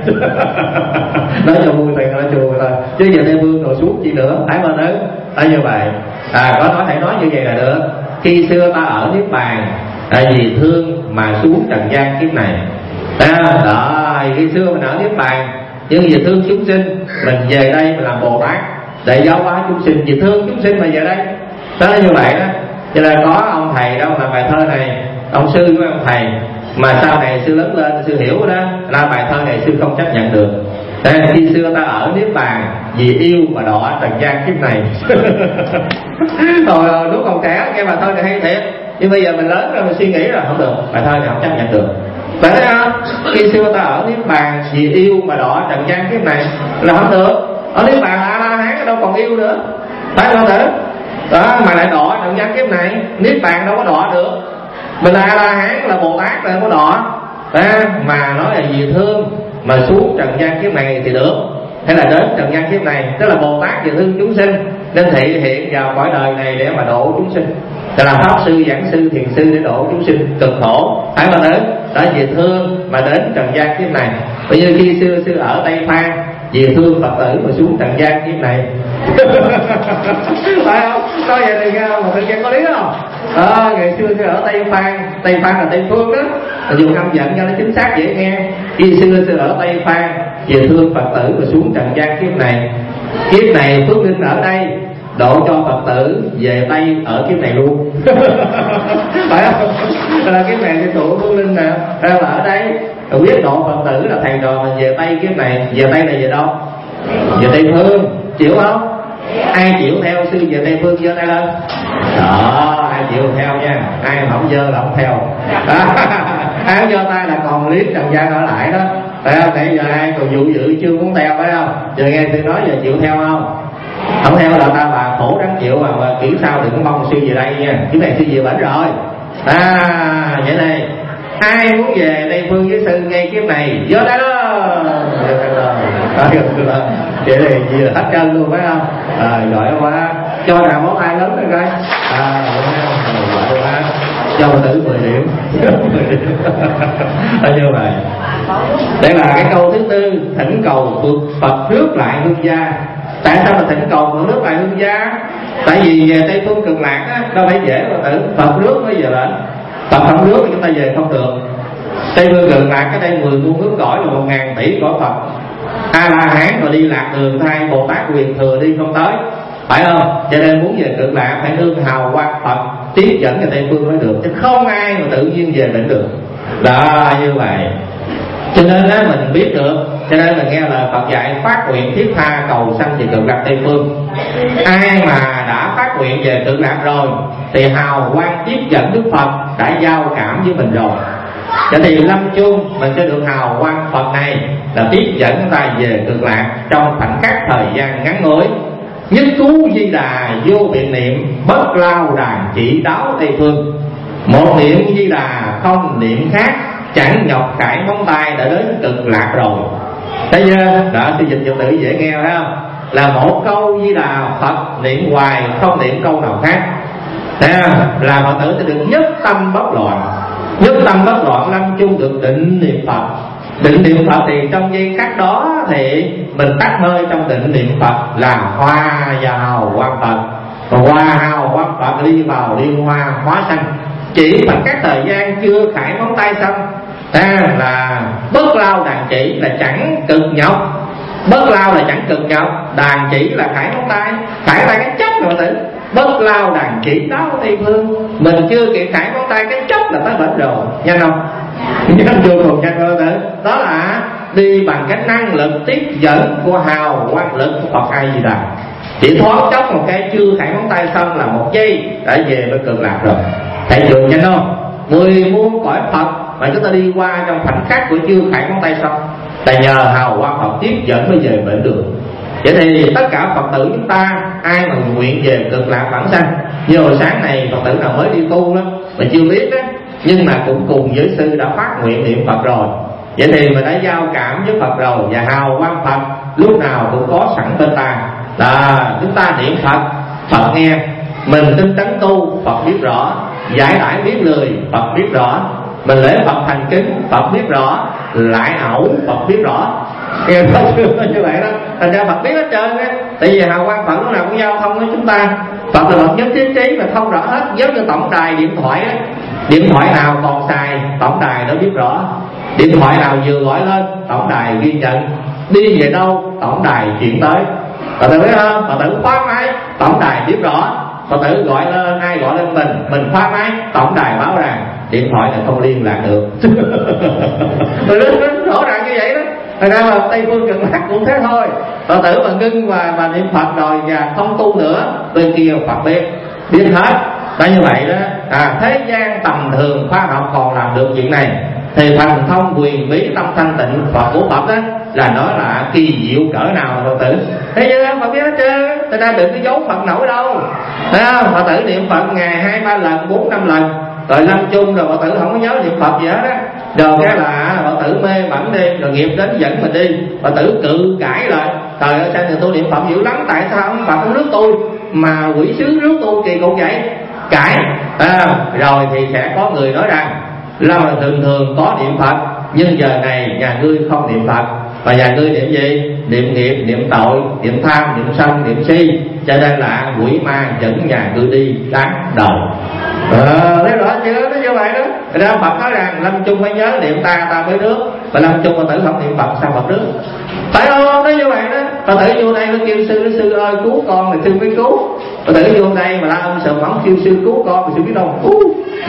Nói cho vui tiền nói chùa thôi, chứ giờ Tây Phương rồi xuống chi nữa, phải mà nữa. Nói như vậy, có nói thể nói như vậy là được. Khi xưa ta ở Niết Bàn, vì thương mà xuống trần gian kiếp này. Đó, khi xưa mình ở Niết Bàn, nhưng vì thương chúng sinh, mình về đây mình làm Bồ Tát để giáo hóa chúng sinh, vì thương chúng sinh mà về đây. Đó là như vậy đó. Cho nên có ông thầy đâu mà bài thơ này, ông sư của ông thầy mà sau này sư lớn lên sư hiểu đó, là bài thơ này sư không chấp nhận được. Khi xưa ta ở Niết Bàn vì yêu mà đọa trần gian kiếp này. Rồi lúc còn trẻ nghe bài thơ này hay thiệt, nhưng bây giờ mình lớn rồi mình suy nghĩ rồi không được, bài thơ này không chấp nhận được. Bạn thấy không? Khi xưa ta ở Niết Bàn vì yêu mà đọa trần gian kiếp này là không được. Ở Niết Bàn là A-la-hán đâu còn yêu nữa, phải không thử? Đó mà lại đọa trần gian kiếp này, Niết Bàn đâu có đọa được. Mình là A-la-hán là Bồ Tát là không có đọa. Mà nói là vì thương mà xuống trần gian kiếp này thì được, hay là đến trần gian kiếp này, tức là Bồ Tát vì thương chúng sinh nên thị hiện vào cõi đời này để mà độ chúng sinh, là làm pháp sư, giảng sư, thiền sư để độ chúng sinh cực khổ, phải mà đến. Đó vì thương mà đến trần gian kiếp này. Bởi như khi xưa sư ở Tây Phan vì thương Phật tử mà xuống trần gian kiếp này. Phải không? Nói vậy thì mà tự nhiên có lý không? Ngày xưa sư ở Tây Phan là Tây Phương đó, dùng âm dẫn cho nó chính xác dễ nghe. Khi xưa sư ở Tây Phan vì thương Phật tử mà xuống trần gian kiếp này. Kiếp này phước linh ở đây độ cho Phật tử về Tây ở kiếp này luôn. Phải không? Là kiếp này thì tụ phước linh nè, là ở đây quyết độ Phật tử là thầy trò mình về Tây kiếp này. Về Tây là về đâu? Về Tây Phương, chịu không? Ai chịu theo sư về Tây Phương giơ tay lên. Đó, ai chịu theo nha, ai mà không giơ là không theo. Ai không giơ tay là còn liếc trần gian ở lại đó, phải không? Nãy giờ ai còn dụ dự chưa muốn theo, phải không? Giờ nghe sư nói giờ chịu theo không? Không theo là ta bà khổ đáng chịu mà kiểu sao đừng có mong sư về đây nha, cái này sư về bển rồi. Vậy này, ai muốn về Tây Phương với sư ngay kiếp này giơ tay lên. vậy thì gì là thắt chân luôn phải không? Giỏi quá, cho nào món ai lớn rồi coi. Giỏi quá, cho Phật tử 10 điểm. Như vậy. Đây là cái câu thứ tư, thỉnh cầu Phật rước lại hương gia. Tại sao mà thỉnh cầu Phật rước lại hương gia? Tại vì về Tây Phương Cực Lạc á, đâu phải dễ Phật tử, Phật rước mới về đến. Phật không rước thì chúng ta về không được. Tây Phương Cực Lạc cái đây 10 muôn ước cõi là 1000 tỷ cõi Phật. A La Hán mà đi lạc đường thay Bồ Tát Quyền Thừa đi không tới, phải không? Cho nên muốn về Cực Lạc phải nương hào quang Phật tiếp dẫn về Tây Phương mới được, chứ không ai mà tự nhiên về đến được. Đó, như vậy. Cho nên á, mình biết được, cho nên mình nghe lời Phật dạy phát nguyện thiết tha cầu sanh về Cực Lạc Tây Phương. Ai mà đã phát nguyện về Cực Lạc rồi thì hào quang tiếp dẫn Đức Phật đã giao cảm với mình rồi. Cho thì lâm chung mình sẽ được hào quang Phật này là tiếp dẫn chúng ta về Cực Lạc trong khoảnh khắc thời gian ngắn ngủi. Nhất cú Di Đà vô biện niệm, bất lao đàn chỉ đáo Tây Phương. Một niệm Di Đà không niệm khác, chẳng nhọc khải móng tay đã đến Cực Lạc rồi. Thấy chưa? Đó, sư dịch Phật tử dễ nghe phải không? Là một câu Di Đà Phật niệm hoài, không niệm câu nào khác. Thấy không? Là Phật tử sẽ được nhất tâm bất loạn. Nhất tâm bất loạn lâm chung được định niệm Phật. Định niệm Phật thì trong giây khắc đó thì mình tắt hơi trong định niệm Phật là hoa vào quang Phật. Còn hoa hào quang Phật đi vào liên hoa hóa sanh. Chỉ bằng các thời gian chưa khải móng tay xong là bất lao đàn chỉ là chẳng cực nhọc. Bất lao là chẳng cực nhọc, đàn chỉ là khải móng tay. Khải tay cái chấp rồi tử. Bất lao đàn chỉ đó Tây Phương. Mình chưa kịp khải móng tay cái chấp là tới bệnh rồi. Nhanh không? Nhanh chưa còn nhanh hơn tử. Đó là đi bằng cái năng lực tiếp dẫn của hào quang lực của Phật A Di Đà. Chỉ thoáng chốc một cái chưa khải móng tay xong là một giây đã về với Cực Lạc rồi. Thấy chưa nhanh không? 10 muôn cõi Phật mà chúng ta đi qua trong khoảnh khắc của chưa khải móng tay xong là nhờ hào quang Phật tiếp dẫn mới về bệnh đường. Vậy thì tất cả Phật tử chúng ta ai mà nguyện về Cực Lạc vãng sanh, như hồi sáng này Phật tử nào mới đi tu lắm mà chưa biết á, nhưng mà cũng cùng với sư đã phát nguyện niệm Phật rồi. Vậy thì mình đã giao cảm với Phật rồi, và hào quang Phật lúc nào cũng có sẵn bên ta. Là chúng ta niệm Phật, Phật nghe. Mình tinh tấn tu, Phật biết rõ. Giải đãi biết lười, Phật biết rõ. Mình lễ Phật thành kính, Phật biết rõ. Lại ẩu, Phật biết rõ. Nghe Phật như vậy đó. Thành ra Phật biết hết trơn á. Tại vì hào quang Phật lúc nào cũng giao thông với chúng ta. Phật là Phật nhất thiết trí mà thông rõ hết. Giống như tổng đài điện thoại á. Điện thoại nào còn xài, tổng đài nó biết rõ. Điện thoại nào vừa gọi lên, tổng đài ghi nhận. Đi về đâu, tổng đài chuyển tới. Phật tử biết không? Phật tử khóa máy, tổng đài biết rõ. Phật tử gọi lên, ai gọi lên mình khóa máy, tổng đài báo rằng điện thoại này không liên lạc được. Rồi nó rõ ràng như vậy đó. Thật ra là Tây Phương Cực Lạc cũng thế thôi. Phật tử mà ngưng và niệm Phật rồi và không tu nữa, bên kia Phật biết hết. Đó như vậy đó. Thế gian tầm thường khoa học còn làm được chuyện này thì thần thông quyền bí tâm thanh tịnh Phật của Phật đó là nó là kỳ diệu cỡ nào Phật tử. Thế chứ Phật biết hết trơn. Người ta đừng có giấu Phật nổi đâu. Thấy không? Phật tử niệm Phật ngày 2-3 lần, 4-5 lần. Rồi lâm chung rồi Phật tử không có nhớ niệm Phật gì hết á. Rồi cái là Phật tử mê mẩn đi, rồi nghiệp đến dẫn mình đi. Phật tử cự cãi lại. Trời ơi sao người tôi niệm Phật dữ lắm, tại sao ông Phật không rước tôi mà quỷ sứ rước tôi kỳ cục vậy? Cãi. Rồi thì sẽ có người nói rằng là thường thường có niệm Phật, nhưng giờ này nhà ngươi không niệm Phật. Và nhà ngươi niệm gì? Niệm nghiệp, niệm tội, niệm tham, niệm sân, niệm si. Cho nên là quỷ ma dẫn nhà ngươi đi đáng đầu. Thấy rõ chưa? Nó như vậy đó. Ra Phật nói rằng lâm chung phải nhớ niệm ta mới rước. Và lâm chung Phật tử không niệm Phật sao Phật rước? Phải không? Nó như vậy đó. Phật tử vô đây nó kêu sư ơi cứu con thì sư mới cứu. Phật tử vô đây mà la ông sợ mỏng kêu sư cứu con thì sư biết đâu cứu.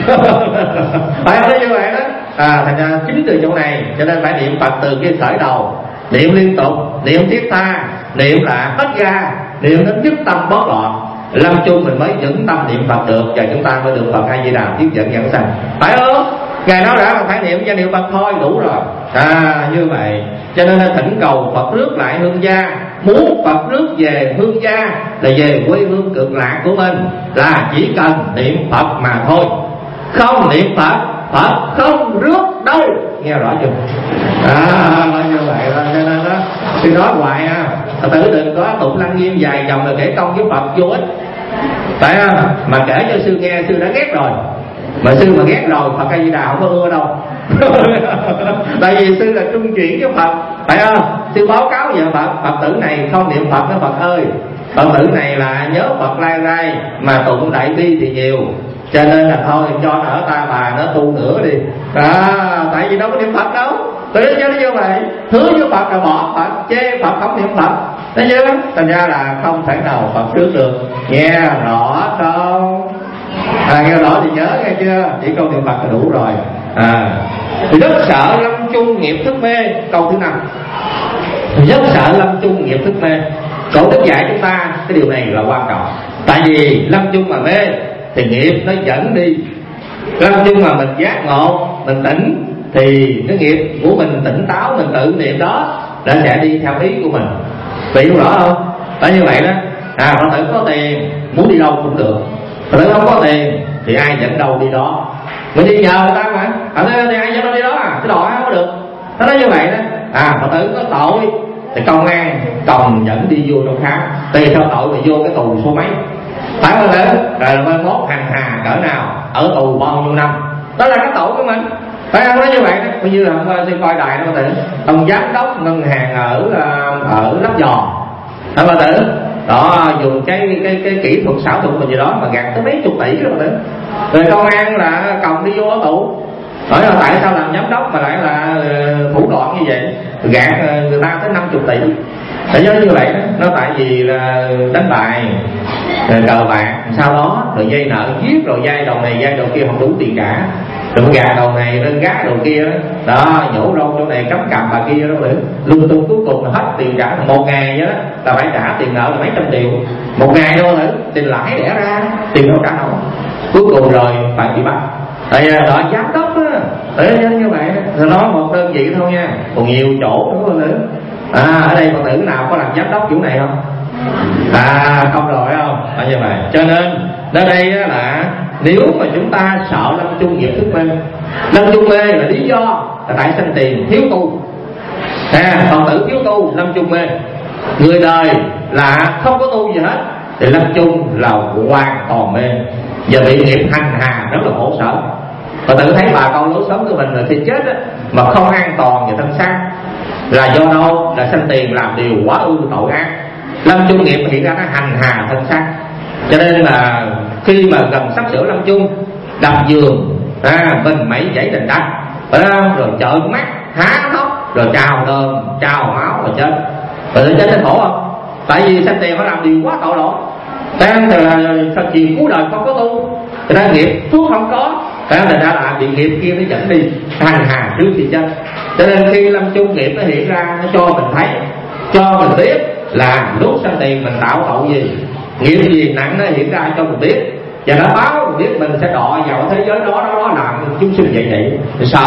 Phải không? Nó như vậy đó. Thành ra chính từ chỗ này cho nên phải niệm Phật từ cái khởi đầu. Niệm liên tục, niệm thiết tha, niệm là hết ga, niệm đến nhất tâm bất loạn. Lâm chung mình mới vững tâm niệm Phật được, và chúng ta mới được Phật A Di Đà tiếp dẫn dẫn sanh. Phải không? Ngài nói đã là phải niệm cho niệm Phật thôi đủ rồi. Như vậy cho nên thỉnh cầu Phật rước lại hương gia. Muốn Phật rước về hương gia là về quê hương Cực Lạc của mình, là chỉ cần niệm Phật mà thôi. Không niệm Phật, Phật không rước đâu. Nghe rõ chưa? Như vậy đó. Cho nên đó Tôi nói hoài ha, Phật tử đừng có tụng lăng nghiêm dài dòng rồi kể công với Phật vô ích, phải không? Mà kể cho sư nghe, sư đã ghét rồi, mà sư mà ghét rồi Phật A Di Đà không có ưa đâu. Tại vì sư là trung chuyển với Phật, phải không? Sư báo cáo về Phật tử này không niệm Phật đó Phật ơi, Phật tử này là nhớ Phật lai rai mà tụng đại bi thì nhiều, cho nên là thôi cho nó ở ta bà nó tu nữa đi. Tại vì đâu có niệm Phật đâu. Tôi nói như vậy, hứa với Phật là bỏ Phật, chê Phật không niệm Phật, thấy chưa? Thành ra là không thể nào Phật trước được. Nghe rõ không? Nghe rõ thì nhớ, nghe chưa? Chỉ câu niệm Phật là đủ rồi. Thì rất sợ lâm chung nghiệp thức mê. Câu thứ 5, rất sợ lâm chung nghiệp thức mê. Cổ đức dạy chúng ta cái điều này là quan trọng. Tại vì lâm chung mà mê thì nghiệp nó dẫn đi. Lâm chung mà mình giác ngộ, mình tỉnh thì cái nghiệp của mình tỉnh táo, mình tự niệm đó đã sẽ đi theo ý của mình. Bị rõ không? Phải như vậy đó. Phật tử có tiền muốn đi đâu cũng được, Phật tử không có tiền thì ai dẫn đâu đi đó. Mình đi nhờ người ta mà, thì ai dẫn đâu đi đó cái đòi không có được. Nó nói như vậy đó. Phật tử có tội thì công an cầm dẫn đi vô trong khám, tùy theo tội mà vô cái tù số mấy, phải không? Rồi mai mốt hành hà cỡ nào, ở tù bao nhiêu năm, đó là cái tội của mình, phải không? Nói như vậy đó. Coi như là hôm qua tôi coi đài đó, ông giám đốc ngân hàng ở Lấp Vò, Phật tử đó dùng cái kỹ thuật xảo thuật gì đó mà gạt tới mấy chục tỷ rồi. Rồi công an là cầm đi vô ở tù. Hỏi là tại sao làm giám đốc mà lại là thủ đoạn như vậy, gạt người ta tới 50 tỷ. Tại do như vậy đó, nó tại vì là đánh bài cờ bạc, sau đó rồi dây nợ giết, rồi dây đầu này dây đầu kia không đủ tiền trả, rồi gà đầu này lên gá đầu kia đó, nhổ râu chỗ này cắm cầm bà kia đó, lung tung, cuối cùng là hết tiền trả. Một ngày đó là phải trả tiền nợ là mấy trăm triệu một ngày đâu nữa, tiền lãi đẻ ra, tiền đâu trả nổi, cuối cùng rồi phải bị bắt. Tại đó giám đốc á, như vậy rồi, nói một đơn vị thôi nha, còn nhiều chỗ nữa. Ở đây Phật tử nào có làm giám đốc chỗ này không? Không rồi, phải không? Như vậy cho nên ở đây là nếu mà chúng ta sợ lâm chung nghiệp thức mê, lâm chung mê là lý do là tại sanh tiền thiếu tu. Phật tử thiếu tu lâm chung mê, người đời là không có tu gì hết thì lâm chung là hoàn toàn mê và bị nghiệp hành hà rất là khổ sở. Phật tử thấy bà con lối sống của mình là thì chết á, mà không an toàn về thân xác là do đâu? Là sanh tiền làm điều quá ư tội ác. Lâm chung nghiệp hiện ra nó hành hà thân xác, cho nên là khi mà gần sắp sửa lâm chung, đập giường mình mẩy chảy tình đất, phải không? Rồi trợn mắt há hốc, rồi trào đờm trào máu rồi chết. Rồi chết khổ không? Tại vì sanh tiền nó làm điều quá tội lỗi. Đang là chuyện cuối đời không có tu, thì ra nghiệp phước không có, thành ra là bị nghiệp kia nó dẫn đi hành hà trước khi chết. Cho nên khi lâm chung nghiệp nó hiện ra, nó cho mình thấy, cho mình biết là lúc sanh tiền mình tạo tội gì, nghiệp gì nặng nó hiện ra cho mình biết, và nó báo mình biết mình sẽ đọa vào thế giới đó làm chúng sinh vậy.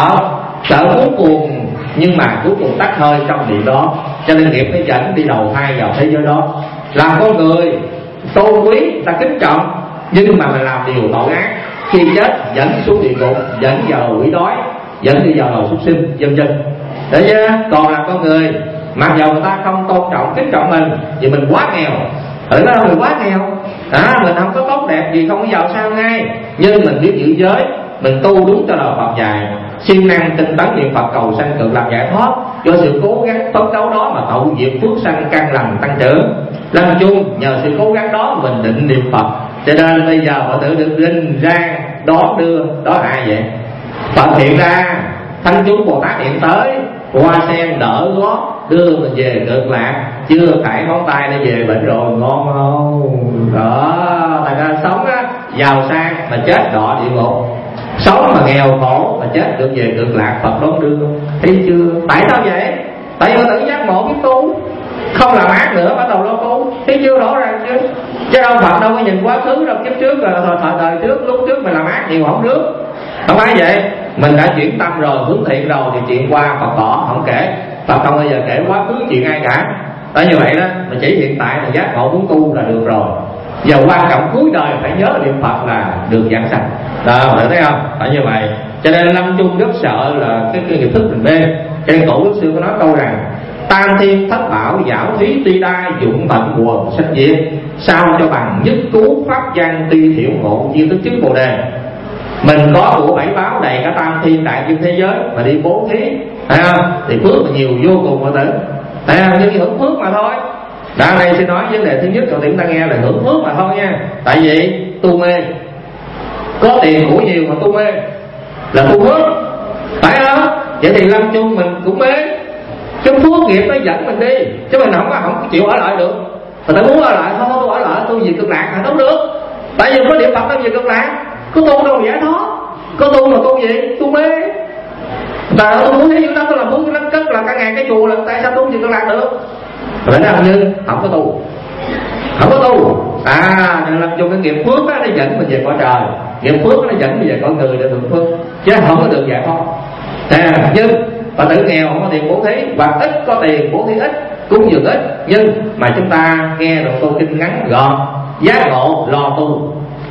Sợ cuối cùng, nhưng mà cuối cùng tắt hơi trong điện đó, cho nên nghiệp nó dẫn đi đầu thai vào thế giới đó. Làm con người tôn quý ta kính trọng, nhưng mà mình làm điều tội ác, khi chết dẫn xuống địa ngục, dẫn vào quỷ đói, dẫn đi vào lò súc sinh, vân vân. Để chứ còn là con người, mặc dù người ta không tôn trọng kính trọng mình vì mình quá nghèo, mình quá nghèo, mình không có tốt đẹp gì, không có giàu sang ngay, nhưng mình biết giữ giới, mình tu đúng cho lời Phật dạy, siêng năng tinh tấn niệm Phật cầu sanh cực lạc giải thoát. Do sự cố gắng phấn đấu đó mà tậu diệt phước sanh căn lành tăng trưởng. Lâm chung nhờ sự cố gắng đó mình định niệm Phật, cho nên bây giờ Phật tử được rinh rang đón đưa. Đó là ai vậy? Phật hiện ra, Thánh chúng Bồ Tát hiện tới, hoa sen đỡ gót đưa mình về cực lạc, chưa phải ngón tay đã về bệnh rồi, ngon không? Đó, tại ra sống á giàu sang mà chết đọa địa ngục, sống mà nghèo khổ mà chết được về cực lạc, Phật đón đưa. Thấy chưa? Tại sao vậy? Tại vì Phật tử giác ngộ biết tu, không làm ác nữa, bắt đầu lo tu. Thấy chưa? Rõ ràng chứ. Chứ đâu Phật đâu có nhìn quá khứ đâu, kiếp trước rồi thời đời trước, lúc trước mình làm ác nhiều không nước, không phải vậy. Mình đã chuyển tâm rồi, hướng thiện rồi thì chuyện qua Phật bỏ không kể. Phật không bao giờ kể quá khứ chuyện ai cả. Tại như vậy đó, mình chỉ hiện tại là giác ngộ muốn tu là được rồi. Giờ quan trọng cuối đời phải nhớ niệm Phật là được giảng sanh. Đó, bạn thấy không? Phải như vậy. Cho nên lâm chung rất sợ là cái nghiệp thức mình mê. Cho nên cổ đức sư có nói câu rằng tam thiên thất bảo giảo thúy tuy đa dụng tận quần sách diệt, sao cho bằng nhất cứu pháp văn tuy thiểu ngộ duyên thức chứng bồ đề. Mình có của bảy báo đầy cả tam thiên đại dương thế giới mà đi bố thí, thấy không? Thì phước là nhiều vô cùng mọi tử, thấy không? Nhưng hưởng phước mà thôi. Đó, đây sẽ nói vấn đề thứ nhất đầu tiên ta nghe là hưởng phước mà thôi nha. Tại vì tu mê, có tiền của nhiều mà tu mê là tu phước, phải không? Vậy thì lâm chung mình cũng mê, cái phước nghiệp nó dẫn mình đi, chứ mình không chịu ở lại được. Mà ta muốn ở lại thôi, tôi ở lại tu gì cực lạc là không được. Tại vì có niệm Phật đâu gì cực lạc, có tu đâu giải thoát, có tu mà tu gì? Tu mê. Tại tôi muốn thấy chúng ta tôi làm muốn lắm cất là cả ngàn cái chùa, là tại sao tu gì cực lạc được? Vậy đó như không có tu, không có tu. Nên làm chung cái nghiệp phước đó, nó dẫn mình về cõi trời, nghiệp phước nó dẫn mình về cõi người để hưởng phước, chứ không có được giải thoát. Nhưng Phật tử nghèo không có tiền bố thí, và ít có tiền bố thí ít, cúng dường ít, nhưng mà chúng ta nghe được câu kinh ngắn gọn, giác ngộ lo tu,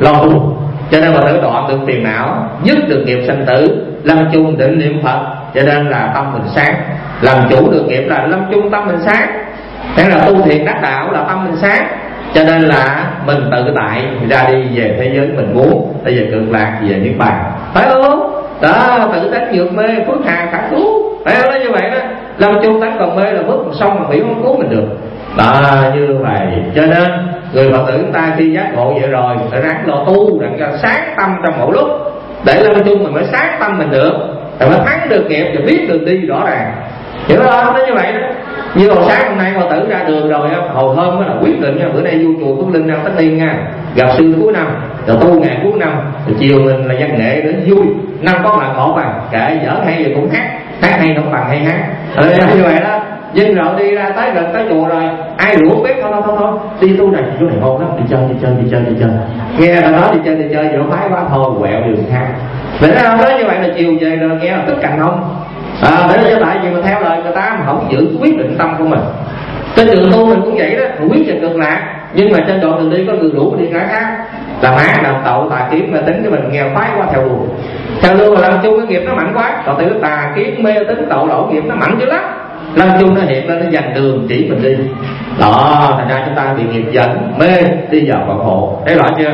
cho nên Phật tử đoạn được phiền não, dứt được nghiệp sanh tử, lâm chung định niệm Phật, cho nên là tâm mình sáng. Làm chủ được nghiệp là lâm chung tâm mình sáng, thế là tu thiền đắc đạo là tâm mình sáng, cho nên là mình tự tại ra đi về thế giới mình muốn, bây giờ cực lạc về niết bàn, phải không? Đó, tự tánh vượt mê phước hà khả cứu, phải không? Nói như vậy đó, lâm chung tánh còn mê là bước một sông mà biển không cứu mình được. Đó, như vậy cho nên người Phật tử chúng ta khi giác ngộ vậy rồi phải ráng lo tu, ráng cho sáng tâm trong mỗi lúc, để lâm chung mình mới sáng tâm mình được, rồi mới thắng được nghiệp và biết đường đi rõ ràng, hiểu không? Nó như vậy đó. Như hồi sáng hôm nay Phật tử ra đường rồi, hồi hôm mới là quyết định nha, bữa nay vô chùa Phước Linh năm Tất Niên nha, gặp sư cuối năm, rồi tu ngày cuối năm, rồi chiều mình là văn nghệ để vui, năm có lần một kệ dở hay rồi cũng hát hay không bằng hay hát, như vậy đó. Nhưng rồi đi ra tới gần tới chùa rồi, ai rủ biết thôi đi tu này, chỗ này ngon lắm, đi chơi, nghe là nói đi chơi rồi phái quá thôi quẹo đường khác. Vậy đó không? Nói như vậy là chiều về rồi nghe là tức cành không? Để cho tại vì mà theo lời người ta mà không giữ quyết định tâm của mình. Trên đường tu mình cũng vậy đó, mình quyết về cực lạc, nhưng mà trên đoạn đường đi có người rủ đi ngã khác, làm ác làm tậu tà kiến mê tín, cái mình nghèo phái quá theo luôn mà làm chung cái nghiệp nó mạnh quá, còn từ tà kiến mê tín tậu lỗi nghiệp nó mạnh dữ lắm, làm chung nó hiện lên nó dành đường chỉ mình đi. Đó, thành ra chúng ta bị nghiệp dẫn mê đi vào vọng hộ, thấy rõ chưa?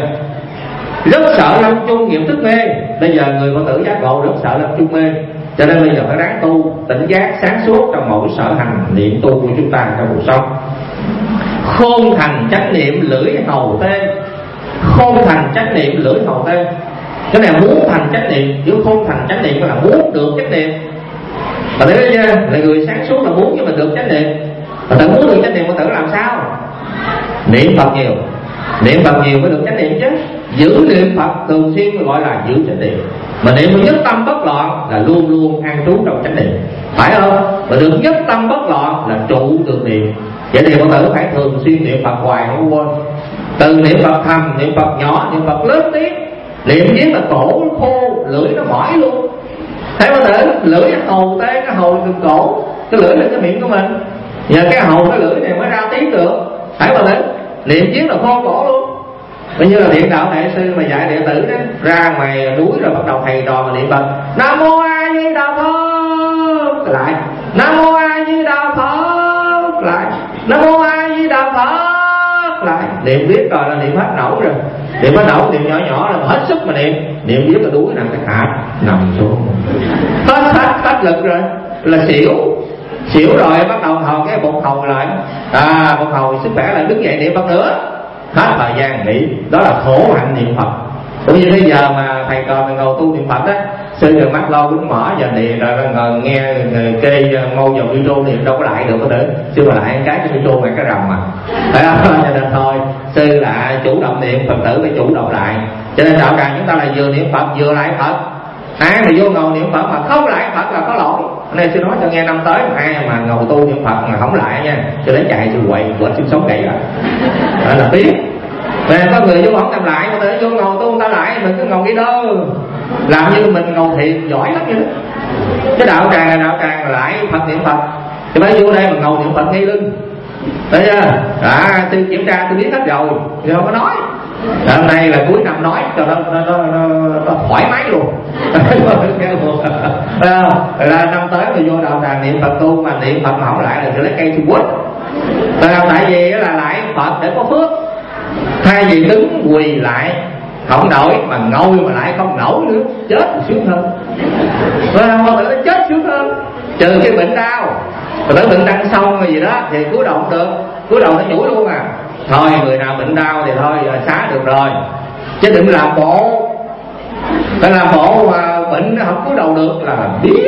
Rất sợ lâm chung nghiệp thức mê. Bây giờ người Phật tử giác ngộ rất sợ lâm chung mê, cho nên bây giờ phải ráng tu tỉnh giác sáng suốt trong mỗi sở hành niệm tu của chúng ta trong cuộc sống. Khôn thành chánh niệm lưỡi hầu tê, khôn thành chánh niệm lưỡi hầu tê. Cái này muốn thành chánh niệm, chứ khôn thành chánh niệm là muốn được chánh niệm. Và thế chứ là người sáng suốt là muốn cho mình được chánh niệm. Và tự muốn được chánh niệm, mà tự làm sao? Niệm Phật nhiều mới được chánh niệm chứ. Giữ niệm Phật thường xuyên gọi là giữ chánh niệm. Mà niệm nhất tâm bất loạn là luôn luôn an trú trong chánh niệm, phải không? Mà được nhất tâm bất loạn là trụ được niệm. Vậy thì Phật tử phải thường xuyên niệm Phật hoài không quên. Từ niệm Phật thầm, niệm Phật nhỏ, niệm Phật lớn tiếng. Niệm viết là cổ khô, lưỡi nó mỏi luôn. Thấy Phật tử, lưỡi hầu tê, cái hầu từ cổ, cái lưỡi lên cái miệng của mình. Giờ cái hầu cái lưỡi này mới ra tiếng được. Thấy Phật tử, niệm viết là khô cổ luôn. Bây giờ là Thiện Đạo Đại Sư mà dạy đệ tử đó, ra ngoài núi rồi bắt đầu thầy trò mà niệm Phật Nam Mô A Di Đà Phật lại, Nam Mô A Di Đà Phật lại, Nam Mô A Di Đà Phật lại. Niệm biết rồi là niệm hết nổi rồi, niệm hết nổi niệm nhỏ là hết sức mà niệm biết là đuối nằm cái hạ nằm xuống hết lực rồi là xỉu rồi, bắt đầu hầu cái bụng hầu lại, bụng hầu sức khỏe lại đứng dậy niệm Phật nữa. Hết thời gian nghỉ, đó là khổ hạnh niệm Phật. Cũng như bây giờ mà thầy trò mình ngồi tu niệm Phật á, sư giờ mắt lo cũng mở giờ niệm rồi ngồi nghe người kê mâu vào micro niệm đâu có lại được, có thể sư mà lại cái micro này cái rầm mà, phải không? Cho nên thôi sư là chủ động niệm, Phật tử phải chủ động lại. Cho nên đạo tràng chúng ta là vừa niệm Phật vừa lại Phật. Ai mà vô ngồi niệm Phật mà không lại Phật là có lỗi. Nên sư nói cho nghe năm tới ai mà ngồi tu niệm Phật mà không lại nha, cho đến chạy sư quậy của sư sống gãy rồi. Đó là biết. Và có người vô không làm lại, mà tới vô ngồi tu người ta lại, mình cứ ngồi cái đó làm như mình ngồi thiền giỏi lắm vậy đó. Cái đạo tràng là lại Phật niệm Phật, thì phải vô đây mà ngồi niệm Phật ngay lưng. Thấy chưa? Tôi kiểm tra tôi biết hết rồi, thì không có nói. Hôm nay là cuối năm nói cho nó thoải mái luôn. Là năm tới thì vô đạo tràng niệm Phật tu, mà niệm Phật mà không lại là sẽ lấy cây Trung Quốc. Tại vì là lại Phật để có phước, thay vì đứng quỳ lại không nổi mà ngồi mà lại không nổi nữa, chết sướng hơn. Phật tử nó chết sướng hơn, trừ cái bệnh đau. Phật tử bệnh tăng xong rồi gì đó thì cúi đầu không được, cúi đầu nó nhủi luôn à. Thôi người nào bệnh đau thì thôi xá được rồi, chứ đừng làm bộ. Phải làm bộ mà bệnh nó không cúi đầu được là biết.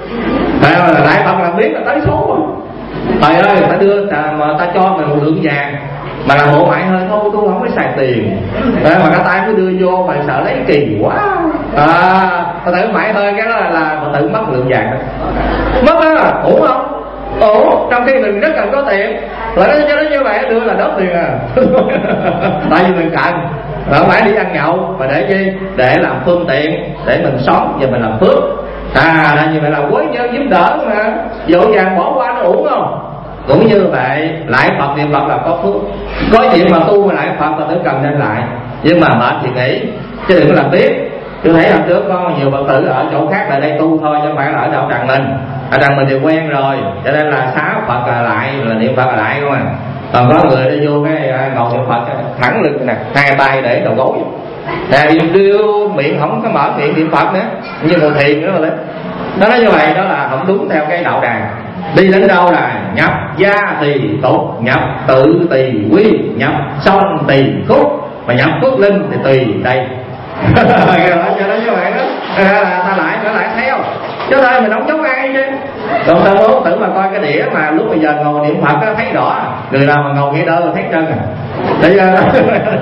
Là lại Phật làm biết là tới số rồi. Trời ơi, ta đưa mà ta cho mình một lượng vàng mà làm bộ mãi hơi thôi, tôi không có xài tiền. Mà cái tay cứ đưa vô mà sợ lấy kỳ quá. Phật tử mãi hơi cái đó là Phật tử mất lượng vàng đó. Mất á, ổn không? Ổn, trong khi mình rất cần có tiền. Rồi nó cho nó như vậy đưa là đốt tiền à. Tại vì mình cần, không phải đi ăn nhậu, mà để chi? Để làm phương tiện, để mình sống và mình làm phước. Là như vậy là quý nhân giúp đỡ mà. Dỗ dàng bỏ qua nó ổn không? Cũng như vậy, lại Phật niệm Phật là có phước. Có chuyện mà tu mà lại Phật là phải cần nên lại. Nhưng mà mệt thì nghỉ, chứ đừng có làm tiếp. Tôi thấy hôm trước có nhiều Phật tử ở chỗ khác lại đây tu thôi, chứ không phải là ở đạo tràng mình. Ở tràng mình thì quen rồi, cho nên là xá Phật là lại, là niệm Phật là lại không à. Còn có người đi vô cái ngồi niệm Phật thẳng lưng nè, hai tay để đầu gối. Đưa miệng không có mở miệng niệm Phật nữa, như ngồi thiền nữa rồi đấy. Nó nói như vậy đó là không đúng theo cái đạo tràng. Đi đến đâu là nhập gia tỳ tục, nhập tự tỳ quy, nhập song tỳ khúc, mà nhập phước linh thì tùy đây. Cho nó như vậy đó, là ta lại trở lại theo, chứ thôi mình không giống ai chứ. Còn ta muốn thử mà coi cái đĩa mà lúc bây giờ ngồi niệm Phật đó, thấy rõ người nào mà ngồi nghĩa đơ thấy chân à. Thấy chưa?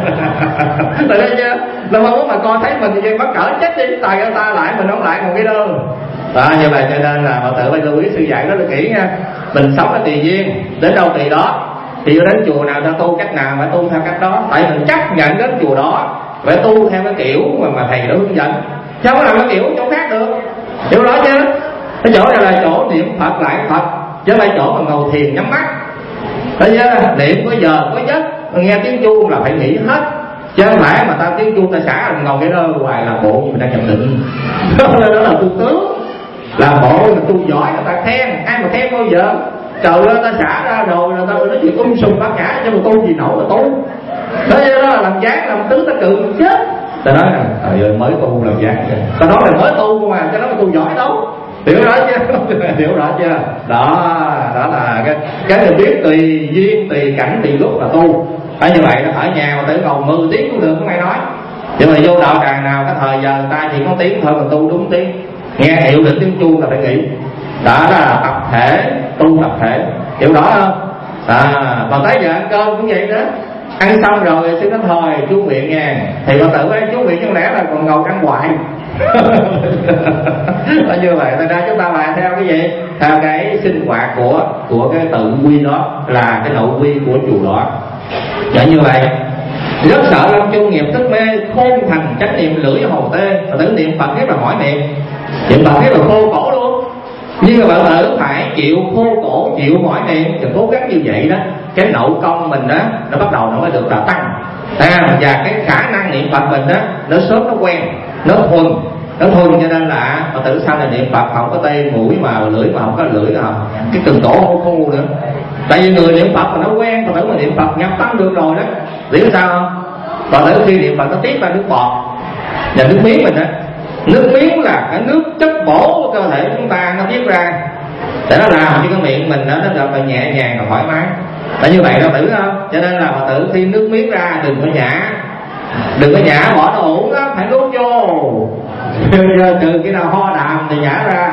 Thấy chưa? Là mà muốn mà coi thấy mình thì mắc cỡ chết đi, tại ta lại mình không lại ngồi nghĩa đơ. Như vậy cho nên là Phật tử phải lưu ý sư dạy rất là kỹ nha. Mình sống ở tùy duyên, đến đâu tùy đó. Thì đến chùa nào ta tu cách nào phải tu theo cách đó. Tại mình chấp nhận đến chùa đó phải tu theo cái kiểu mà thầy đã hướng dẫn, chứ không làm cái kiểu chỗ khác được. Hiểu rõ chưa? Cái chỗ này là chỗ niệm Phật lại Phật, chứ không phải chỗ mà ngồi thiền nhắm mắt. Thấy chưa? Niệm có giờ có giấc, nghe tiếng chuông là phải nghĩ hết, chứ không phải mà ta tiếng chuông ta xả mình ngồi cái đó hoài là bộ như mình đang nhập định. Đó là tu tướng, làm bộ là tu giỏi người ta khen, ai mà khen bao giờ. Trời ơi, ta xả ra rồi người ta nói chuyện sùng bát nhã, chứ mà tu gì nổi mà tu. Đó là làm chán, làm tứ ta cự chết. Ta nói là trời ơi mới tu làm chán. Ta nói là mới tu mà, cho nó mà tu giỏi đâu. Hiểu rõ chưa? Hiểu rõ chưa? Đó là cái mình biết tùy duyên, tùy cảnh, tùy lúc là tu. Phải như vậy, ở nhà mà tới ngồi 10 tiếng cũng được, không ai nói. Nhưng mà vô đạo tràng nào cái thời giờ người ta chỉ có tiếng thôi mà tu đúng tiếng. Nghe hiệu lệnh tiếng chuông là phải nghỉ. Đó là tập thể, tu tập thể. Hiểu rõ không? Còn tới giờ ăn cơm cũng vậy đó. Ăn xong rồi xin nó thôi chú nguyện nha. Thì Phật tử ấy chú nguyện chẳng lẽ là còn ngồi ăn hoài. Như vậy thật ra chúng ta làm theo cái gì? Theo cái sinh hoạt của cái tự quy đó, là cái nội quy của chùa đó. Như vậy rất sợ lâm chung nghiệp thức mê, khôn thành chánh niệm lưỡi hồ tê. Phật tử niệm Phật rất là mỏi niệm, niệm Phật rất là khô cổ luôn. Nhưng mà Phật tử phải chịu khô cổ, chịu mỏi niệm, thì cố gắng như vậy đó, cái nội công mình đó nó bắt đầu nó mới được là tăng. Và cái khả năng niệm Phật mình đó nó sớm nó quen, nó thuần cho nên là Phật tử sau này niệm Phật không có tay mũi mà lưỡi mà không có lưỡi nào, cái từng cổ không khô nữa. Tại vì người niệm Phật mà nó quen, Phật tử mà niệm Phật nhập tâm được rồi đó. Biết sao không? Phật tử khi niệm Phật nó tiết ra nước bọt và nước miếng mình đó. Nước miếng là cái nước chất bổ của cơ thể chúng ta nó tiết ra để nó làm cho cái miệng mình đó nó được nhẹ nhàng và thoải mái. Tại như vậy đâu tử không? Cho nên là Phật tử khi nước miếng ra đừng có nhả bỏ nó uổng đó, phải nuốt vô. Trừ khi nào ho đàm thì nhả ra.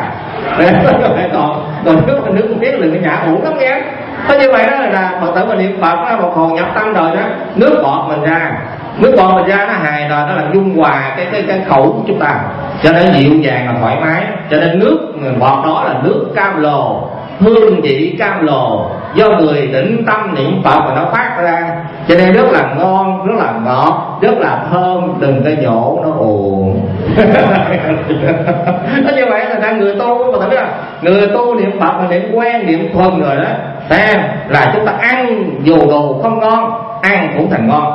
Còn nước miếng đừng có nhả uổng lắm nghe. Thế như vậy đó là Phật tử mà niệm Phật đó, một hồi nhập tâm rồi đó, nước bọt mình ra nó hài rồi, nó làm dung hòa cái khẩu của chúng ta, cho nên dịu dàng và thoải mái. Cho nên nước bọt đó là nước cam lồ, hương vị cam lồ, do người tĩnh tâm niệm Phật mà nó phát ra, cho nên rất là ngon, rất là ngọt, rất là thơm. Đừng có nhổ nó ồn. Nó như vậy là người tu, mà thấy người tu niệm Phật mà niệm quen, niệm thuần rồi đó, là chúng ta ăn dù đồ không ngon, ăn cũng thành ngon.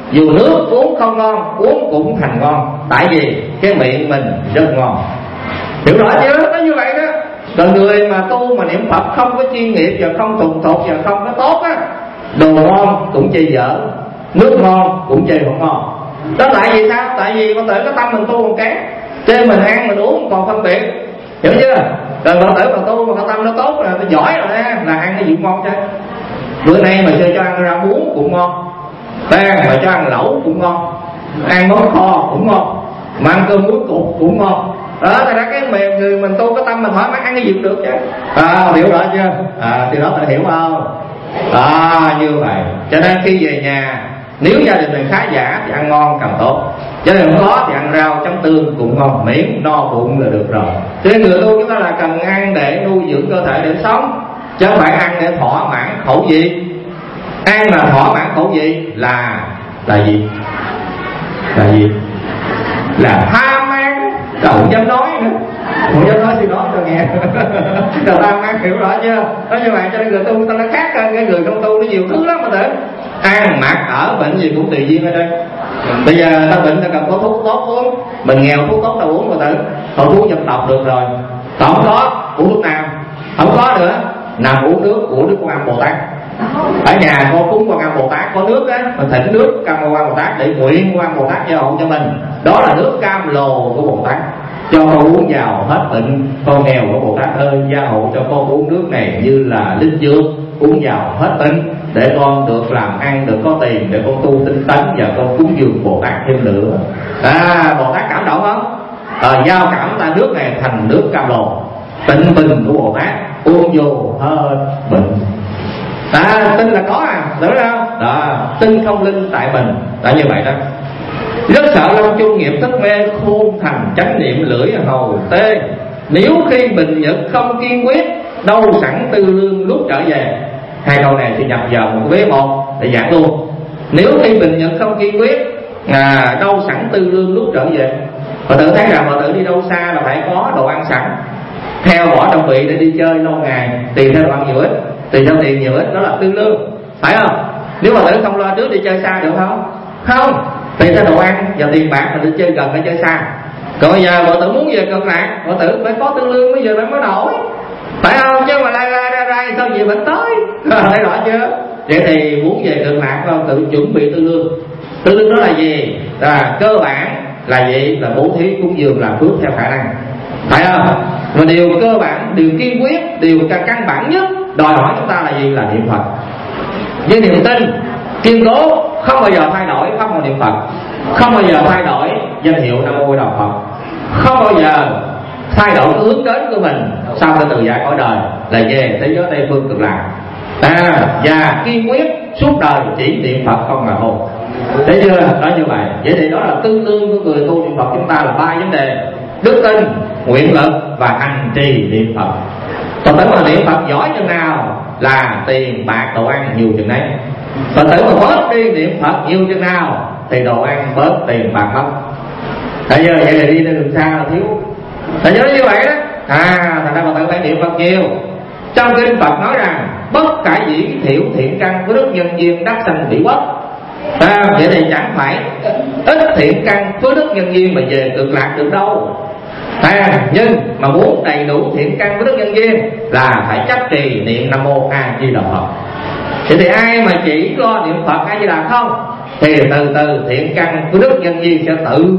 Dù nước uống không ngon, uống cũng thành ngon. Tại vì cái miệng mình rất ngon. Hiểu rõ chưa? Nó như vậy đó. Rồi người mà tu mà niệm Phật không có chuyên nghiệp và không thuần thục và không có tốt á, đồ ngon cũng chê dở, nước ngon cũng chê không ngon. Đó tại vì sao? Tại vì con tử cái tâm mình tu một cái, chê mình ăn mình uống còn phân biệt. Hiểu chưa? Rồi con tử mà tu mà cái tâm nó tốt là nó giỏi rồi đó, là ăn cái gì ngon chứ. Bữa nay mà cho ăn rau muống cũng ngon, mà cho ăn lẩu cũng ngon, ăn món kho cũng ngon, mà ăn cơm muối cục cũng ngon. Đó, tại ra cái người mình tu cái tâm mình thoải mái ăn cái gì cũng được chứ. Hiểu rõ chưa? Thì đó ta hiểu không? Như vậy. Cho nên khi về nhà, nếu gia đình mình khá giả thì ăn ngon càng tốt. Gia đình không có thì ăn rau chấm tương cũng ngon, miễn no bụng là được rồi. Cho nên người tu chúng ta là cần ăn để nuôi dưỡng cơ thể để sống, chứ không phải ăn để thỏa mãn khẩu vị. Ăn là thỏa mãn khẩu vị là gì? Là gì? Là tham ăn. Không dám nói nữa, không dám nói thì nói cho nghe. Rồi ta ăn hiểu rõ chưa? Nói như vậy cho nên người tu ta nó khác hơn cái người không tu, nó nhiều thứ lắm mà tưởng. Ăn mặc ở bệnh gì cũng tùy duyên ở đây. Bây giờ ta bệnh ta cần có thuốc tốt uống, mình nghèo thuốc tốt ta uống mà tưởng. Còn thuốc dân tộc được rồi, còn không có uống thuốc nam, không có nữa nằm uống nước của Đức Quan Âm Bồ Tát. Ở nhà con cúng Quan Âm Bồ Tát có nước á, mình thỉnh nước cam Quan Âm Bồ Tát để nguyện Quan Âm Bồ Tát gia hộ cho mình. Đó là nước cam lồ của Bồ Tát, cho con uống vào hết bệnh. Con nghèo của Bồ Tát ơi, gia hộ cho con uống nước này như là linh dược, uống vào hết bệnh để con được làm ăn, được có tiền để con tu tinh tấn và con cúng dường Bồ Tát thêm nữa. Bồ Tát cảm động không? Giao cảm ta nước này thành nước cam lồ, tịnh bình của Bồ Tát, uống vô hết bệnh. Tin là có đúng không? Tin không linh tại mình đã như vậy đó. Rất sợ lâm chung nghiệp thất mê, khôn thành chánh niệm lưỡi hầu tê. Nếu khi bình nhật không kiên quyết, đâu sẵn tư lương lúc trở về. Hai câu này thì nhập vào một vế một để giảng luôn. Nếu khi bình nhật không kiên quyết, đâu sẵn tư lương lúc trở về. Và tự thấy rằng mà tự đi đâu xa là phải có đồ ăn sẵn, theo bỏ trong vị để đi chơi lâu ngày, tùy theo đồ ăn nhiều ít, tùy theo tiền nhiều ít, đó là tư lương, phải không? Nếu mà tự không lo trước đi chơi xa được không? Không, tùy theo đồ ăn và tiền bạc mà đi chơi gần phải chơi xa. Còn bây giờ vợ tử muốn về Cực Lạc, vợ tử phải có tư lương bây giờ mới nổi, phải không? Chứ mà lai ra sao gì vẫn tới. Thấy rõ chưa? Vậy thì muốn về Cực Lạc không, tự chuẩn bị tư lương. Tư lương đó là gì? Cơ bản là gì? Là bố thí cúng dường làm phước theo khả năng, phải không? Mà điều cơ bản, điều kiên quyết, điều căn bản nhất đòi hỏi chúng ta là gì? Là niệm Phật với niềm tin kiên cố, không bao giờ thay đổi pháp môn niệm Phật, không bao giờ thay đổi danh hiệu Nam Mô Đạo Phật, không bao giờ thay đổi hướng đến của mình sau khi từ giai cõi đời là về thế giới Tây Phương Cực Lạc. Và kiên quyết suốt đời chỉ niệm Phật không mà thôi. Thấy chưa? Đó như vậy. Vậy thì đó là tư lương của người tu niệm Phật chúng ta là 3 vấn đề: đức tin, nguyện lực và hành trì niệm Phật. Phật tử mà niệm Phật giỏi chừng nào là tiền bạc đồ ăn nhiều chừng đấy. Phật tử mà bớt đi niệm Phật nhiều chừng nào thì đồ ăn bớt, tiền bạc mất. Thấy chưa? Vậy là đi trên đường xa là thiếu. Thấy nhớ như vậy đó. Thành ra Phật tử phải niệm Phật nhiều. Trong kinh Phật nói rằng bất khả dĩ thiểu thiện căn của đức nhân duyên đắc sanh bị quốc. Vậy thì chẳng phải ít thiện căn với đức nhân duyên mà về Cực Lạc được đâu. Nhưng mà muốn đầy đủ thiện căn với đức nhân duyên là phải chấp trì niệm Nam Mô A Di Đà Phật. Vậy thì ai mà chỉ lo niệm Phật A Di Đà không thì từ từ thiện căn của đức nhân duyên sẽ tự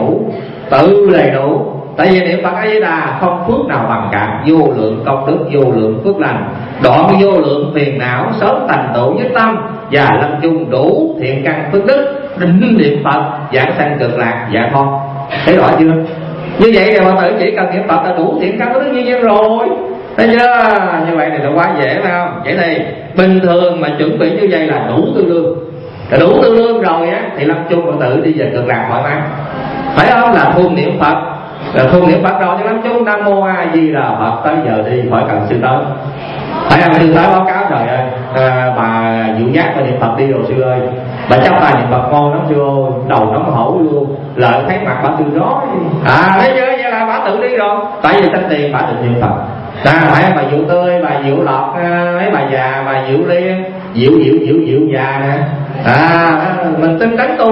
đầy đủ. Tại vì niệm Phật A Di Đà không phước nào bằng cả, vô lượng công đức, vô lượng phước lành, đoạn vô lượng phiền não, sớm thành tựu nhất tâm và lâm chung đủ thiện căn phước đức, định niệm Phật giảng sanh Cực Lạc dạ con. Thấy rõ chưa? Như vậy thì Phật tử chỉ cần niệm Phật là đủ thiện căn phước đức như rồi. Thấy chưa? Như vậy thì nó quá dễ phải không? Vậy thì bình thường mà chuẩn bị như vậy là đủ tư lương. Đủ tư lương rồi á thì lâm chung Phật tử đi về Cực Lạc thoải mái, phải không? Là thuần niệm Phật, thuần niệm Phật rồi thì lâm chung Nam Mô A Di Đà Phật, tới giờ đi khỏi cần sư tới. Phải không? Sư tới báo cáo trời ơi, bà Diệu Giác bà niệm Phật đi rồi sư ơi, bà chắc bà niệm Phật ngon lắm sư ơi, đầu nóng hổ luôn, lợi thấy mặt bà từ nói. Thấy chưa? Vậy là bà tự đi rồi, tại vì thanh tiền bà tự niệm Phật. Phải bà Diệu Tươi, bà Diệu Lọt, mấy bà già, bà Diệu Liên, Diệu già nè. Mình tinh tấn tu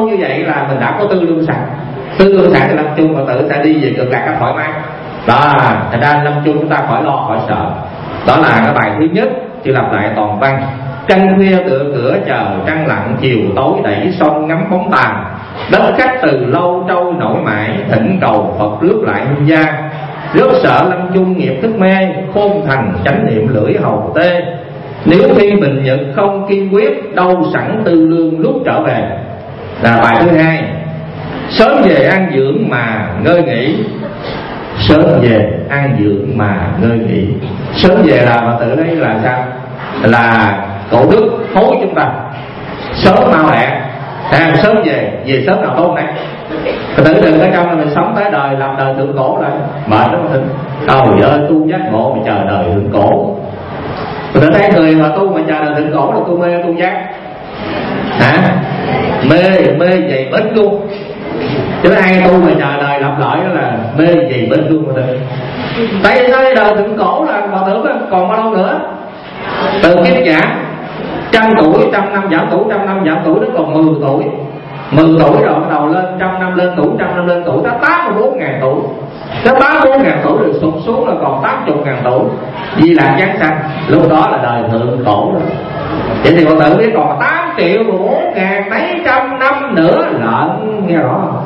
là mình đã có tư lương sẵn. Tư lương sẵn thì lâm chung Phật tử sẽ đi về cực lạc cái thoải mái. Đó, thành ra lâm chung chúng ta khỏi lo khỏi sợ. Đó là cái bài thứ nhất. Chị lặp lại toàn văn. Trăng khuya tựa cửa chờ trăng lặng, chiều tối đẩy sông ngắm bóng tàn. Đất khách từ lâu trôi nổi mãi, thỉnh cầu Phật rước lại nhân gia. Rất sợ lâm chung nghiệp thức mê, khôn thành chánh niệm lưỡi hầu tê. Nếu khi bình nhật không kiên quyết, đâu sẵn tư lương lúc trở về. Là bài thứ hai. Sớm về an dưỡng mà ngơi nghỉ. Sớm về an dưỡng mà ngơi nghỉ. Sớm về là mà tự đấy là sao? Là cổ đức hối chúng ta sớm mau lẹ. Sớm về sớm nào tốt này. Tự đừng ở trong là mình sống tới đời làm đời thượng cổ rồi mệt lắm mà thịnh. Trời ơi tu giác ngộ mà chờ đời thượng cổ. Tôi thấy người mà tu mà chờ đời thượng cổ là tu mê tu giác. Mê dày bến luôn. Chứ ai tu mà chờ đời lặp lại đó là mê dày bến luôn mà thịnh. Tại vì nói đời thượng cổ là họ tưởng là còn bao lâu nữa. Từ kiếp giảm 100 tuổi, 100 năm giảm tuổi, 100 năm giảm tuổi, nó còn 10 tuổi. 10 tuổi rồi bắt đầu lên 100 năm lên tuổi, 100 năm lên tuổi, tới 84.000 tuổi. Tới 84.000 tuổi rồi sụt xuống là còn 80.000 tuổi. Di Lạc giáng sanh, lúc đó là đời thượng cổ rồi. Vậy thì Phật tử biết còn 8.4.700 năm nữa lợn, nghe rõ không?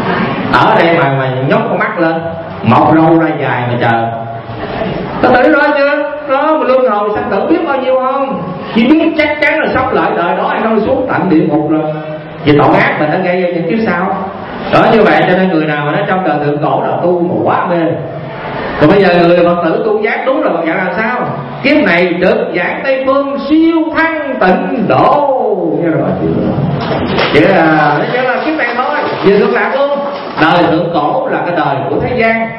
Ở đây mà nhóc con mắt lên, mọc râu ra dài mà chờ. Phật tử nói chưa? Đó mà luân hồi sanh tử biết bao nhiêu không? Chỉ biết chắc chắn là sắp lại đời đó hay không xuống tận địa ngục rồi. Vì tội ác mình đã gây ra những kiếp sau. Đó như vậy cho nên người nào mà nói trong đời thượng cổ là tu mà quá mê. Còn bây giờ người Phật tử tu giác đúng rồi, Phật dạy làm sao? Kiếp này được giảng Tây Phương siêu thăng tịnh độ. Nghe rõ chưa? Chỉ là kiếp này thôi, về cực lạc luôn. Đời thượng cổ là cái đời của thế gian.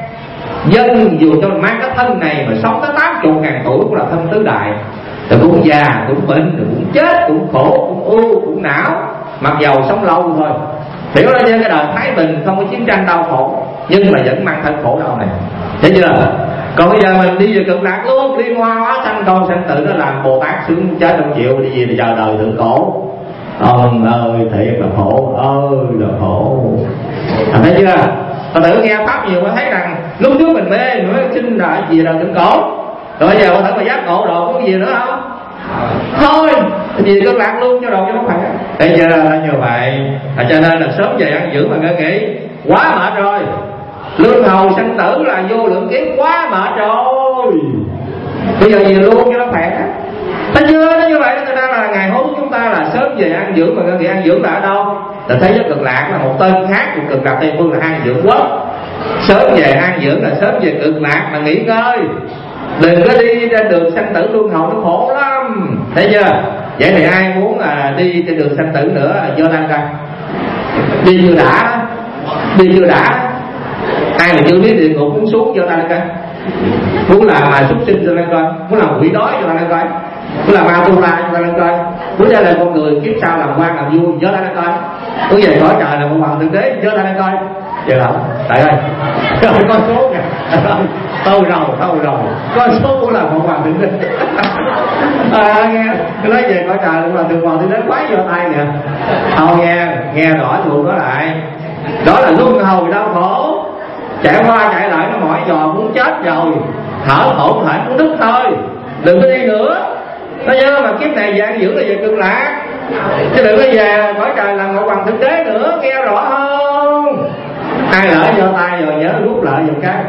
Dân dù cho mang cái thân này mà sống tới 80.000 tuổi cũng là thân tứ đại. Rồi cũng già, cũng bệnh, rồi cũng chết, cũng khổ, cũng ưu, cũng não. Mặc dầu sống lâu thôi. Hiểu ra như cái đời thái bình không có chiến tranh đau khổ, nhưng mà vẫn mang thân khổ đau này. Thấy chưa? Còn bây giờ mình đi về cực lạc luôn, đi hoa hóa sanh con sanh tử nó làm Bồ Tát xuống chết không chịu, đi về chờ đời thượng cổ. Ông ơi thiệt là khổ, ơi là khổ. Thấy chưa? Phật tử nghe pháp nhiều mới thấy rằng lúc trước mình mê mới sinh ra gì đời thượng cổ. Rồi bây giờ Phật tử mà giác ngộ rồi có gì nữa không? Thôi vì cực lạc luôn cho rồi cho nó phải. Bây giờ là như vậy. Cho nên là sớm về ăn dưỡng mà ngơi nghỉ. Quá mệt rồi. Luân hồi sanh tử là vô lượng kiếp, quá mệt rồi. Bây giờ về luôn cho nó khỏe. Thấy chưa? Nó như vậy cho nên là ngày hôm chúng ta là sớm về ăn dưỡng mà ngơi nghỉ. Ăn dưỡng là ở đâu? Là thế giới cực lạc là một tên khác của cực lạc Tây Phương là an dưỡng quốc. Sớm về an dưỡng là sớm về cực lạc mà nghỉ ngơi. Đừng có đi trên đường sanh tử luân hồi, nó khổ lắm. Thấy chưa? Vậy thì ai muốn đi trên đường sanh tử nữa do đang ra đi chưa đã. Đi chưa đã. Ai mà chưa biết địa ngục muốn xuống do đang ra. Muốn làm mà súc sinh cho lên coi. Muốn làm quỷ đói cho lên coi. Muốn làm ma tu la cho lên coi. Muốn ra là con người kiếp sau làm quan làm vua cho lên coi. Muốn về cõi trời là một hoàng thượng đế cho lên coi. Vậy không? Tại ơi con số kìa. Thôi rồi con số cũng là một hoàng thượng đế. Nghe nói về cõi trời cũng là từ hoàng thượng đế quái vô tay kìa. Thôi nghe rõ thuộc đó lại. Đó là luân hồi đau khổ. Chạy qua chạy lại nó mỏi giò muốn chết rồi. Thở hổn hển muốn đứt thôi. Đừng có đi nữa. Nó nhớ mà kiếp này về ăn dưỡng là về cực lạc. Chứ đừng có về cõi trời làm một hoàng thượng đế nữa. Nghe rõ không? Ai lỡ vô tay rồi nhớ rút lại giùm cái.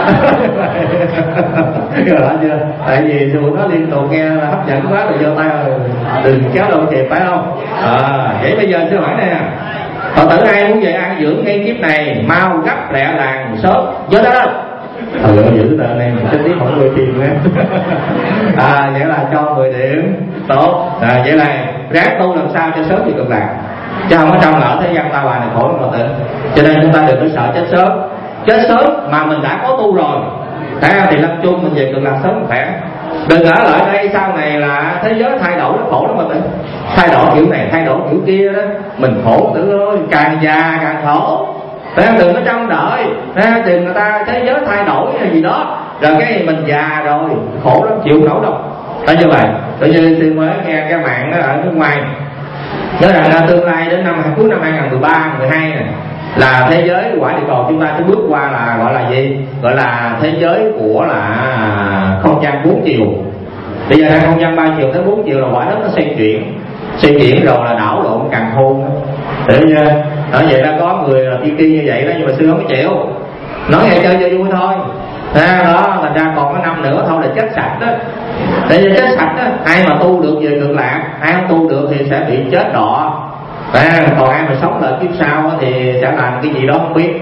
Rõ chưa? Tại vì dù nó liên tục nghe hấp dẫn quá rồi vô tay rồi đừng kéo đâu kịp, phải không? Vậy bây giờ xin hỏi nè, Phật tử ai muốn về ăn dưỡng ngay kiếp này mau gấp lẹ làng sớm nhớ đó. Giữ tên em chính tí mỗi người tiền em. Vậy là cho 10 điểm tốt. Vậy là ráng tu làm sao cho sớm thì cực lạc, chứ không có trong lỡ thế gian ta bà này khổ lắm Phật tử. Cho nên chúng ta đừng có sợ chết sớm. Chết sớm mà mình đã có tu rồi thì lâm chung mình về cực lạc sớm khỏe. Đừng ở lại đây sau này là thế giới thay đổi nó khổ lắm Phật tử. Thay đổi kiểu này thay đổi kiểu kia đó mình khổ tử ơi, càng già càng khổ. Đừng có trông đợi tìm người ta thế giới thay đổi hay gì đó rồi cái mình già rồi khổ lắm chịu nổi đâu. Tại như vậy tự nhiên tôi mới nghe cái mạng ở nước ngoài Nói rằng là tương lai đến cuối năm 2013, 12 này là thế giới quả địa cầu chúng ta sẽ bước qua là gọi là gì? Gọi là thế giới của là không gian 4 chiều. Bây giờ đang không gian 3 chiều tới 4 chiều là quả đất nó xoay chuyển rồi là đảo lộn càng khôn. Để ở vậy là có người là tiên tri như vậy đó, nhưng mà sư không có chịu, nói nghe chơi cho vui thôi. Đó, thành ra còn có năm nữa thôi là chết sạch đó. Tại vì chết sạch đó, ai mà tu được về cực lạc, ai không tu được thì sẽ bị chết đọa. Còn ai mà sống lại kiếp sau thì sẽ làm cái gì đó không biết.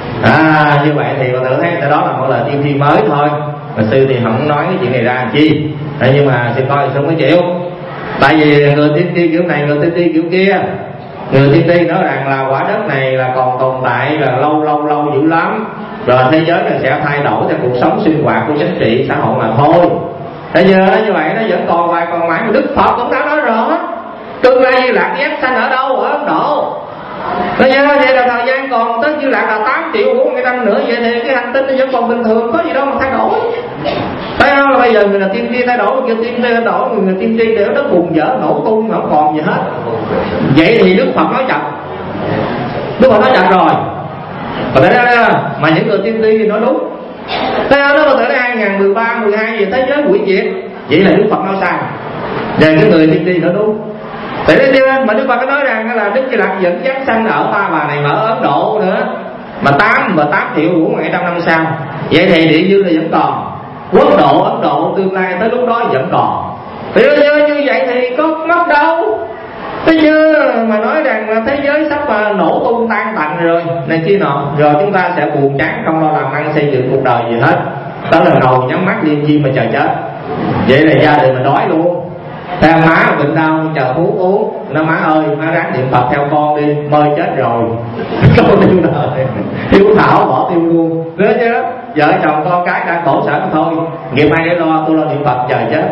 Như vậy thì bạn tự thấy đó là một lời tiên tri mới thôi. Mà sư thì không nói cái chuyện này ra làm chi. Nhưng mà sư coi thì sư không có chịu. Tại vì người tiên tri kiểu này, người tiên tri kiểu kia. Người tiên tri nói rằng là quả đất này là còn tồn tại là lâu dữ lắm, rồi thế giới này sẽ thay đổi theo cuộc sống sinh hoạt của chính trị xã hội mà thôi. Bây giờ như vậy nó vẫn còn vài còn mãi. Mà Đức Phật cũng đã nói rõ tương lai Như Lạc giáng sanh ở đâu? Ở Ấn Độ. Bây giờ vậy là thời gian còn tới Như Lạc là 8 triệu 4 năm nữa, vậy thì cái hành tinh nó vẫn còn bình thường, có gì đâu mà thay đổi. Thấy không? Là bây giờ người là tiên tri thay đổi, người tiên tri thay đổi, người tiên tri để nó bùng dở nổ tung không còn gì hết. Vậy thì Đức Phật nói chặt, Đức Phật nói chặt rồi. Và thế đó mà những người tiên tri thì nói đúng. Thế đó có thể đến 2013, 12 gì thế giới hủy diệt. Vậy là Đức Phật nói sai, về cái người tiên tri nói đúng. Thế đấy chưa? Mà Đức Phật nói rằng là Đức Di Lặc vẫn giáng sanh ở Ta Bà này mà ở Ấn Độ nữa. Mà 8 triệu 4.700 năm sau. Vậy thì địa dương là vẫn còn. Quốc độ Ấn Độ tương lai tới lúc đó vẫn còn. Thì như vậy thì có mất đâu. Thế chưa? Mà nói rằng là thế giới sắp mà nổ tung tan tành rồi này kia nọ, rồi chúng ta sẽ buồn chán không lo làm ăn xây dựng cuộc đời gì hết. Đó là ngồi nhắm mắt liên chi mà chờ chết. Vậy là gia đình mình đói luôn. Theo má bệnh đau chờ thuốc uống, nó má ơi má ráng niệm Phật theo con đi, mơi chết rồi. Con tiêu đời hiếu thảo bỏ tiêu luôn. Thế chứ vợ chồng con cái đang khổ sở thôi, nghiệp ai để lo, tôi lo niệm Phật chờ chết.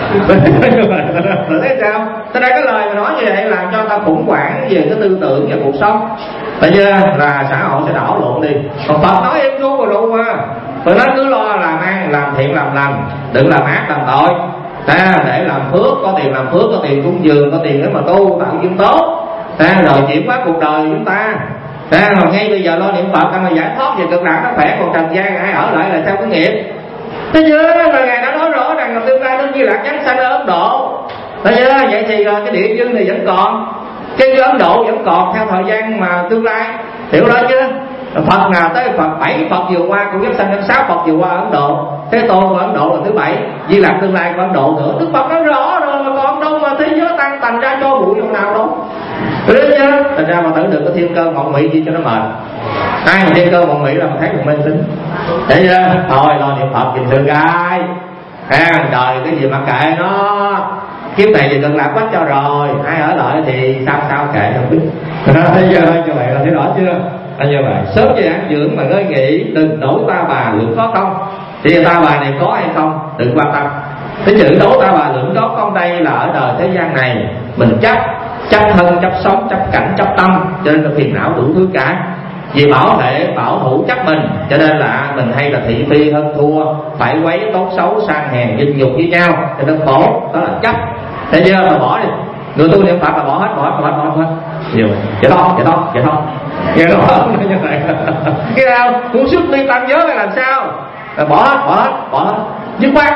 Rồi thấy sao? Thế đây cái lời mà nói như vậy làm cho ta khủng hoảng về cái tư tưởng và cuộc sống. Tại vì là xã hội sẽ đảo lộn đi. Còn Phật nói em ru rồi đủ mà. Rồi nó cứ lo làm ăn, làm thiện làm lành, đừng làm ác làm tội. Để làm phước, có tiền làm phước, có tiền cúng dường, có tiền để mà tu tạo duyên tốt. Rồi chuyển hóa cuộc đời chúng ta. Mà ngay bây giờ lo niệm Phật mà giải thoát về cực lạc nó khỏe, còn trần gian ai ở lại là theo cái nghiệp. Thế chứ là Ngài đã nói rõ rằng là tương lai Đức Di Lặc giáng sanh ở Ấn Độ. Thế chứ vậy thì cái địa dương này vẫn còn, cái Ấn Độ vẫn còn theo thời gian mà tương lai, hiểu đó chứ. Phật nào tới Phật 7 Phật vừa qua cũng giáng sanh đến 6 Phật vừa qua ở Ấn Độ. Thế Tôn của Ấn Độ là thứ 7, Di Lặc tương lai của Ấn Độ nữa. Đức Phật nói rõ rồi mà còn đâu mà thế giới tan tành ra cho bụi trong nào đâu. Thế chứ thành ra mà tự đừng có thiên cơ mộng mị gì cho nó mệt. Ai mà thiên cơ mộng mị là mà thấy được mê tín. Thế chứ thôi lo niệm Phật dùm sự gai. Đời cái gì mà kệ nó, kiếp này thì cần làm quách cho rồi, ai ở lại thì sao kệ không biết. Thế giờ như vậy là thấy rõ chưa? Như vậy sớm về ăn dưỡng mà ngơi nghỉ, đừng đổi Ta Bà lượng có không. Thì Ta Bà này có hay không đừng quan tâm. Cái chữ đấu Ta Bà lượng có không đây là ở đời thế gian này mình chấp thân, chấp sống, chấp cảnh, chấp tâm, cho nên là phiền não đủ thứ cả. Vì bảo thủ chấp mình, cho nên là mình hay là thị phi hơn thua, phải quấy tốt xấu sang hèn dinh nhục với nhau, cho nên khổ. Đó là chấp. Thế chưa? Mà bỏ đi. Người tu niệm Phật là bỏ hết. Nhiều vậy thôi. Nghe nó như vậy. Cái nào muốn xuất ly tam giới là làm sao? Là bỏ hết. Dứt khoát.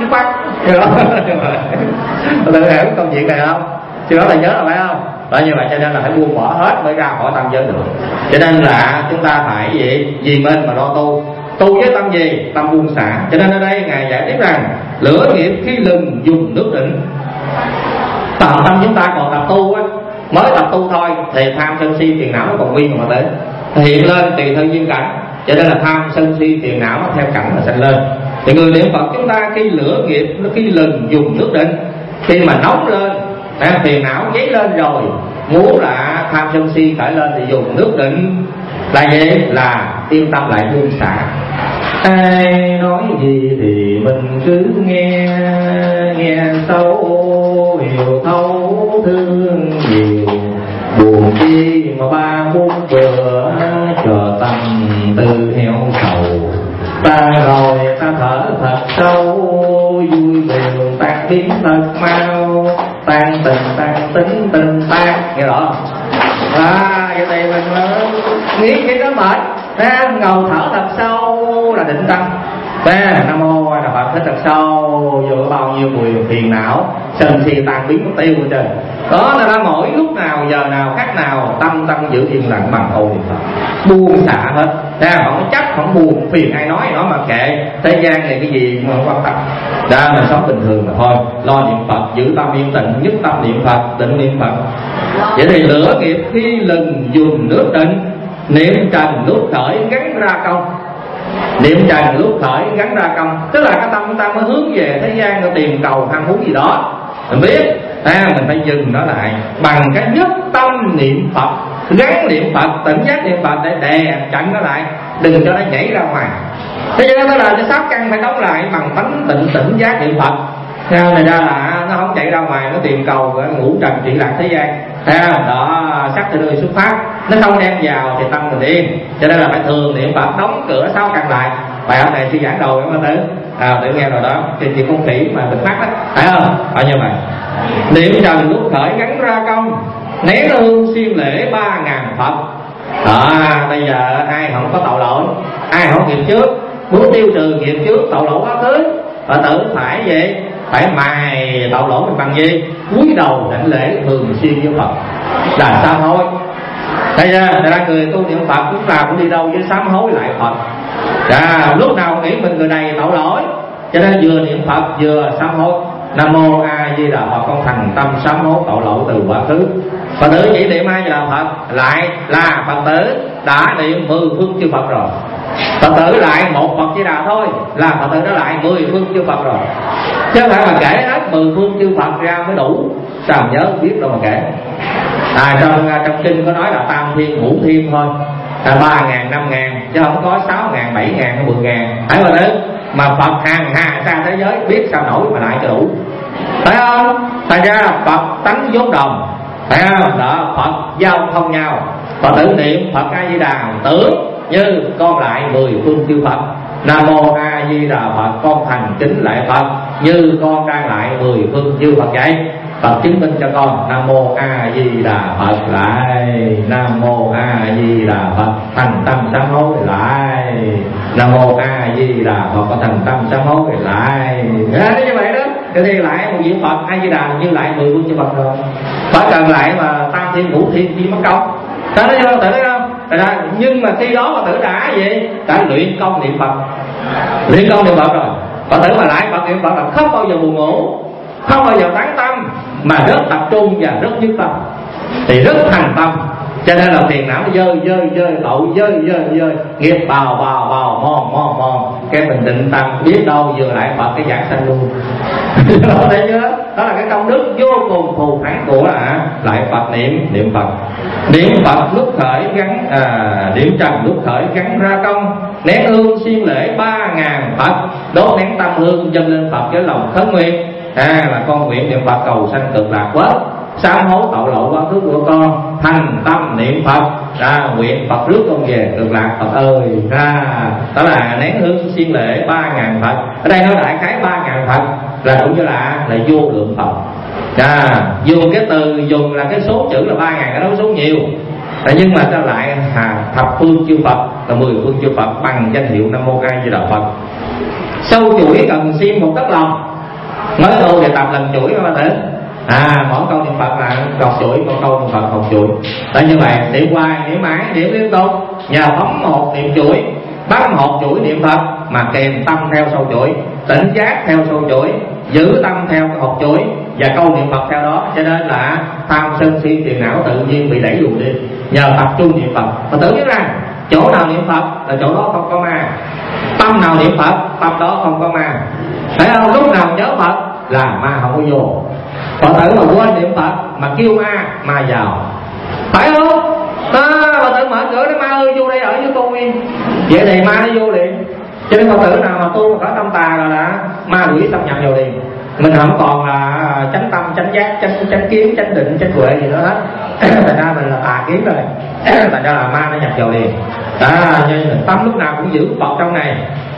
Tự hiểu công việc này không? Chứ đó là nhớ là phải không? Đó như vậy cho nên là phải buông bỏ hết mới ra khỏi tam giới được. Cho nên là chúng ta phải vì mình mà lo tu với tâm gì? Tâm buông xả. Cho nên ở đây Ngài giải thích rằng lửa nghiệp khi lừng dùng nước định. Tầm tâm chúng ta còn tập tu á, mới tập tu thôi thì tham sân si phiền não nó còn nguyên mà tới hiện lên tùy theo duyên cảnh. Cho nên là tham sân si phiền não nó theo cảnh mà sanh lên. Thì người niệm Phật chúng ta khi lửa nghiệp nó khi lừng dùng nước định, khi mà nóng lên phiền não dấy lên rồi, muốn là tham sân si khởi lên thì dùng nước định là gì? Là yên tâm lại buông xả. Ai nói gì thì mình cứ nghe sâu hiểu thấu thương nhiều, buồn chi mà 3-4 bữa chờ tâm tư heo sầu. Ta rồi ta thở thật sâu, vui buồn tan biến thật mau, tan tình tan tính tình tan vậy thì mình nghĩ cái đó mệt, ngồi thở thật sâu là định tâm. Nam mô A Di Đà Phật, hít thật sâu vô bao nhiêu mùi phiền não sân si tan biến mất tiêu hết trơn. Đó là mỗi lúc nào giờ nào khác nào tâm giữ yên lặng bằng ôn niệm Phật, buông xả hết. Không chấp không buồn phiền ai nói mà kệ, thế gian này cái gì mà không quan tâm. Mình sống bình thường mà thôi, lo niệm Phật, giữ tâm yên tịnh, nhất tâm niệm Phật, tịnh niệm Phật. Vậy thì lửa nghiệp khi lừng dùng nước định, niệm trần lúc khởi gắn ra công. Niệm trần lúc khởi gắn ra công, tức là cái tâm chúng ta mới hướng về thế gian để tìm cầu ham muốn gì đó. Mình biết mình phải dừng nó lại bằng cái nhất tâm niệm Phật, gắn niệm Phật, tỉnh giác niệm Phật để đè chặn nó lại, đừng cho nó nhảy ra ngoài. Thế cho nên đó là cái sáu căn phải đóng lại bằng tánh tỉnh giác niệm Phật. Theo này ra là nó không chạy ra ngoài, nó tìm cầu ngũ trần trị lạc thế gian. Đó, sắc từ nơi xuất phát, nó không đem vào thì tâm mình yên. Cho nên là phải thường niệm Phật, đóng cửa sáu căn lại. Bài học này sư giảng đầu các bạn tự nghe rồi đó, thì không khỉ mà được mắt đó, phải không? Phải như vậy. Niệm trần lúc khởi gắn ra công, nén hương xiêm lễ 3000 Phật. Bây giờ ai không có tội lỗi, ai không nghiệp trước, muốn tiêu trừ nghiệp trước, tội lỗi quá khứ, Phật tử phải vậy, phải mài tội lỗi mình bằng gì? Cúi đầu đảnh lễ thường xuyên với Phật là sám hối. Thấy chưa? Người ta người tu niệm Phật lúc nào cũng đi đâu với sám hối lại Phật. Lúc nào nghĩ mình người này tội lỗi, cho nên vừa niệm Phật vừa sám hối. Nam mô A Di Đà Phật, con thành tâm sám hối tội lỗi từ quá khứ. Phật tử chỉ niệm A Di Đà Phật lại là Phật tử đã niệm 10 phương chư Phật rồi. Phật tử lại một Phật Di Đà thôi là Phật tử đã lại 10 phương chư Phật rồi. Chứ không phải mà kể hết 10 phương chư Phật ra mới đủ. Sao nhớ biết đâu mà kể. Trong kinh có nói là tam thiên ngũ thiên thôi, 3.000 5.000 chứ không có 6.000 7.000 hay 10.000. Phải mà đấy, mà Phật hàng hà xa thế giới biết sao nổi mà lại cho đủ. Phải không? Thành ra là Phật tánh vốn đồng, phải không? Đó, Phật giao thông nhau. Phật tử niệm Phật A Di Đà tưởng như con lại 10 phương chư Phật. Nam mô A Di Đà Phật, con thành kính lại Phật như con đang lại 10 phương chư Phật vậy. Phật chứng minh cho con. Nam mô A Di Đà Phật lại. Nam mô A Di Đà Phật, thành tâm sám hối lại. Nam mô A Di Đà Phật, có thành tâm sám hối lại. Như vậy đó. Thì lại một vị Phật A Di Đà như lại 10 phương chư Phật rồi. Phải cần lại mà tam thiên ngũ thiên chi mất công. Đó là Phật tử không? Nhưng mà khi đó Phật tử đã gì? Đã luyện công niệm Phật. Luyện công niệm Phật rồi. Phật tử mà lại Phật niệm Phật là không bao giờ buồn ngủ, không bao giờ tán tâm, mà rất tập trung và rất nhất tâm, thì rất thành tâm. Cho nên là phiền não dơi tội dơi nghiệp bào mòn cái mình định tâm biết đâu vừa lại Phật cái giảng sanh luôn. Đó thấy chưa? Đó là cái công đức vô cùng thù thắng của lại Phật niệm Phật. Niệm Phật lúc khởi gắn niệm trần lúc khởi gắn ra công, nén hương xiêm lễ 3.000 Phật, đốt nén tâm hương dâng lên Phật với lòng khấn nguyện. Là con nguyện niệm Phật cầu sanh cực lạc bớt, sám hối tội lỗi quá khứ của con, thành tâm niệm Phật, nguyện Phật rước con về cực lạc Phật ơi. Đó là nén hương xiêm lễ 3.000 Phật. Ở đây nó đại khái 3.000 Phật là cũng như là vô lượng Phật. Dùng cái từ dùng là cái số chữ là 3.000, cái đó số nhiều. Nhưng mà ta lại thập phương chư Phật là 10 phương chư Phật bằng danh hiệu Nam mô A Di Đà Phật. Sâu chuỗi cần xiêm một tấc lòng. Mới tu thì tập lần chuỗi các bạn thấy. Mỗi câu niệm Phật là một chuỗi, một câu niệm Phật một chuỗi. Tại như vậy niệm hoài, niệm mãi, niệm liên tục. Nhờ bấm một niệm chuỗi, bấm một chuỗi niệm Phật mà kèm tâm theo sau chuỗi, tỉnh giác theo sau chuỗi, giữ tâm theo một chuỗi và câu niệm Phật theo đó. Cho nên là tham sân si phiền não tự nhiên bị đẩy lùi đi nhờ tập trung niệm Phật. Và tưởng biết rằng chỗ nào niệm Phật là chỗ đó không có ma, tâm nào niệm Phật tâm đó không có ma. Phải không? Lúc nào nhớ Phật là ma không có vô. Phật tử mà quên niệm Phật mà kêu ma vào, phải không? Phật tử mở cửa nói ma ơi vô đây ở với tôi, vậy thì ma nó vô liền. Cho nên Phật tử nào mà tu mà có tâm tà rồi là ma quỷ xâm nhập vào liền. Mình không còn là chánh tâm, chánh giác, chánh kiến, chánh định, chánh huệ gì nữa hết. Thành ra mình là tà kiến rồi. Thành ra là ma nó nhập vào liền. Nhưng tâm lúc nào cũng giữ Phật trong này.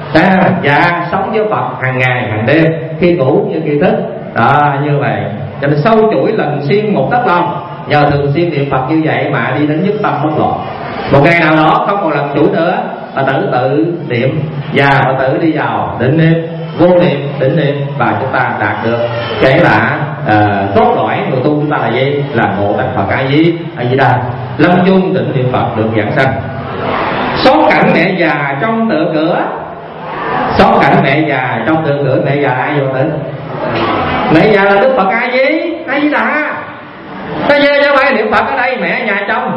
Và sống với Phật hàng ngày hàng đêm, khi ngủ như khi thức. Như vậy. Cho nên sâu chuỗi lần xiên một tấc lòng, nhờ thường xuyên niệm Phật như vậy mà đi đến nhất tâm bất loạn. Một ngày nào đó không còn làm chủ nữa, Phật tử tự niệm và Phật tử đi vào định niệm, vô niệm, định niệm, và chúng ta đạt được cái là cốt lõi người tu chúng ta là gì? Là ngộ thành Phật A Di Đà. Lâm chung định niệm Phật được giảng sanh. Số cảnh mẹ già trong tượng cửa. Số cảnh mẹ già trong tượng cửa. Mẹ già là ai vô tử? Mẹ già là Đức Phật A Di Đà. Thế chứ phải niệm Phật ở đây mẹ nhà trong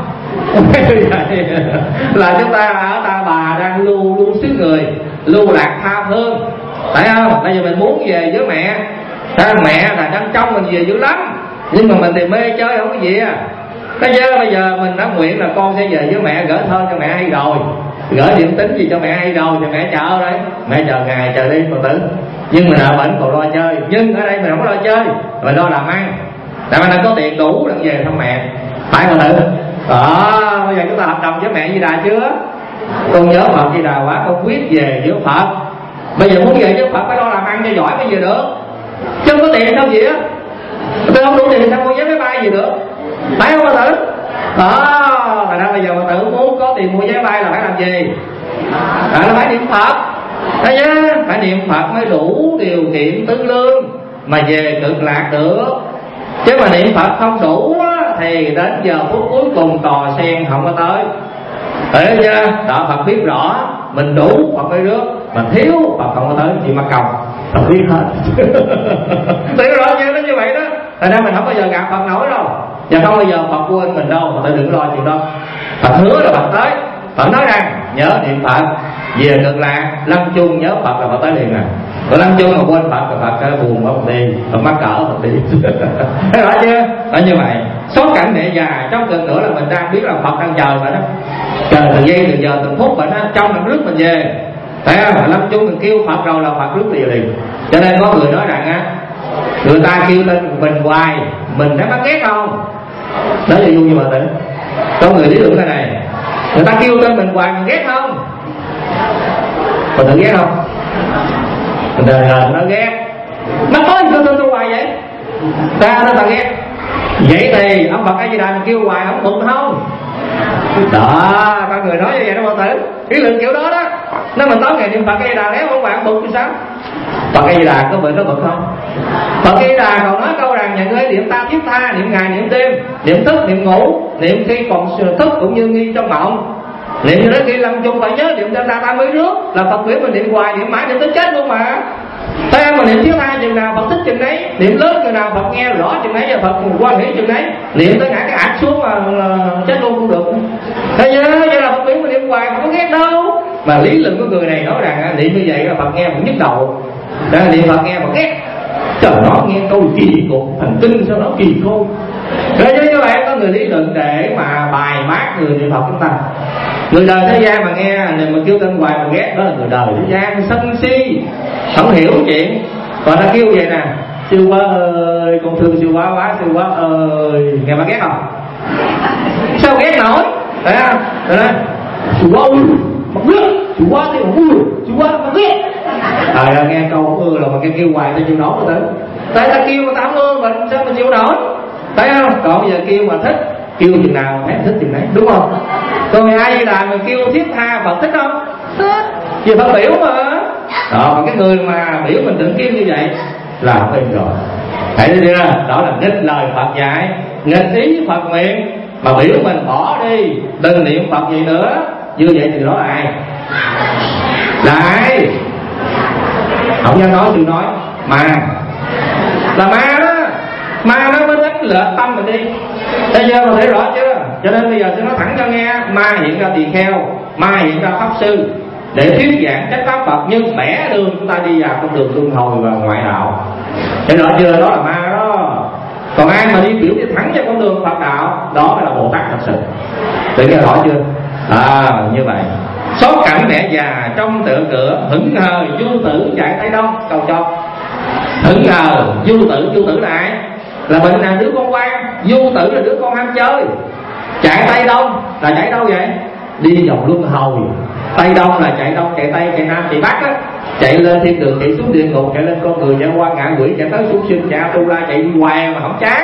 là chúng ta ở Ta Bà đang lưu xứ người, lưu lạc tha phương, phải không? Bây giờ mình muốn về với mẹ, mẹ là đang trong mình về dữ lắm, nhưng mà mình thì mê chơi không có gì à. Thế chứ bây giờ mình đã nguyện là con sẽ về với mẹ, gửi thơ cho mẹ hay rồi, gửi điện tín gì cho mẹ hay rồi, thì mẹ chờ đấy, mẹ chờ ngày chờ đi Phật tử. Nhưng mình ở bệnh còn lo chơi, nhưng ở đây mình không có lo chơi, mình lo làm ăn. Tại mình đang có tiền đủ để về thăm mẹ, phải không thử? Bây giờ chúng ta hợp đồng với mẹ Di Đà chưa? Con nhớ Phật Di Đà quá, con quyết về với Phật. Bây giờ muốn về với Phật phải lo làm ăn cho giỏi mới về được, chứ không có tiền đâu gì á. Tôi không đủ tiền sao mua vé máy bay gì được, phải không Phật tử? Thành ra bây giờ Phật tử muốn có tiền mua vé bay là phải làm gì? Là phải niệm Phật. Thấy chứ? Phải niệm Phật mới đủ điều kiện tứ lương mà về cực lạc được. Chứ mà niệm Phật không đủ thì đến giờ phút cuối cùng cò sen không có tới. Thấy chưa? Đó, Phật biết rõ mình đủ Phật mới rước, mà thiếu Phật không có tới, chỉ mà cầu Phật biết hết. Thấy rõ chưa? Nó như vậy đó. Thành ra mình không bao giờ gạt Phật nổi đâu, và không bao giờ Phật quên mình đâu, mà đừng lo chuyện đó. Phật hứa là Phật tới. Phật nói rằng nhớ niệm Phật về cực lạc, lâm chung nhớ Phật là Phật tới liền à. Còn lâm chung mà quên Phật là Phật cái buồn Phật đi, Phật mắc cỡ Phật đi. Thấy rõ chưa? Đó như vậy. Số cảnh mẹ già trong từng nữa là mình đang biết là Phật đang chờ rồi đó. Chờ từng giây từng giờ từng phút mình đó, trong mình rước mình về. Thấy không? Lâm chung mình kêu Phật rồi là Phật rước liền. Cho nên có người nói rằng á, người ta kêu tên mình hoài, mình đã bắt ghét không? Đó là vui như mà tỉnh. Có người lý luận cái này, người ta kêu tên mình hoài mình ghét không? Mình tự ghét không? Mình đời nó ghét. Nó có kêu tên tôi hoài vậy? Ta nó ta ghét. Vậy thì ông Phật A Di Đà mình kêu hoài ông bực không? Đó, có người nói như vậy đó Phật tử. Lý luận kiểu đó đó. Nếu mình tối ngày niệm Phật A Di Đà nếu không bạn bực thì sao? Phật A Di Đà có bực không? Phật A Di Đà còn nói câu rằng nhận người niệm tam thiết tha, niệm ngày niệm đêm, niệm thức niệm ngủ, niệm khi còn thức cũng như nghi trong mộng, niệm cho đến khi lâm chung phải nhớ niệm cho ta mới rước. Là Phật biểu mình niệm hoài, niệm mãi niệm tới chết luôn mà. Thế em mà niệm thiết tha chừng nào Phật thích chừng đấy, niệm lớn chừng nào Phật nghe rõ chừng đấy, và Phật quan hỷ chừng đấy, niệm tới ngã cái ạch xuống mà chết luôn cũng được. Thế chứ là Phật biểu mình niệm hoài không có ghét đâu. Mà lý luận của người này nói rằng niệm như vậy là Phật nghe cũng nhức đầu. Đó là niệm Phật nghe mà ghét. Trời, nó nghe câu kỳ cục, thần kinh sao nó kỳ khôn. Rồi chứ các bạn có người lý luận để mà bài mát người niệm Phật chúng ta. Người đời thế gian mà nghe mà kêu tên hoài mà ghét, đó là người đời thế gian sân si, không hiểu chuyện. Còn ta kêu vậy nè, sư quá ơi, con thương sư quá sư quá ơi, nghe mà ghét không? Sao ghét nổi? Thấy không? Rồi đó, sư quá ơi, mà ghét, sư quá thì mà ơi, sư quá mà ghét. Rồi nghe câu không ưa là mà kêu hoài ta chịu nổi mà tử. Tại ta kêu mà ta không ưa mình, sao mình chịu nổi? Thấy không? Còn bây giờ kêu mà thích, kêu chừng nào thấy thích chừng đấy, đúng không? Còn ai Di Đà mình kêu thiết tha Phật thích không? Thích. Vì Phật biểu mà. Đó, còn cái người mà biểu mình đừng kêu như vậy là không êm rồi. Thấy chưa? Đó là nghịch lời Phật dạy, nghịch ý Phật nguyện, mà biểu mình bỏ đi, đừng niệm Phật gì nữa. Như vậy thì đó là ai? Là ai? Không dám nói, tôi nói mà là ma đó. Ma nó mới đánh lệch tâm mình đi. Bây giờ mà thấy rõ chưa? Cho nên bây giờ tôi nói thẳng cho nghe, ma hiện ra tỳ kheo, ma hiện ra pháp sư để thuyết giảng trách pháp Phật, nhưng bẻ đường chúng ta đi vào con đường luân hồi và ngoại đạo. Thấy rõ chưa? Đó là ma đó. Còn ai mà đi biểu đi thẳng cho con đường Phật đạo, đó mới là Bồ Tát thật sự. Để nghe rõ chưa? Như vậy. Số cảnh mẹ già trong tượng cửa, hững hờ du tử chạy Tây Đông. Cầu cho hững hờ du tử là ai? Là mình là đứa con quan, du tử là đứa con ham chơi. Chạy Tây Đông là chạy đâu vậy? Đi vòng luân hồi. Tây Đông là chạy đông, chạy Tây, chạy Nam, chạy Bắc á. Chạy lên thiên đường, chạy xuống địa ngục, chạy lên con người, chạy qua ngạ quỷ, chạy tới súc sinh, chạy tu la, chạy hoài mà không chán.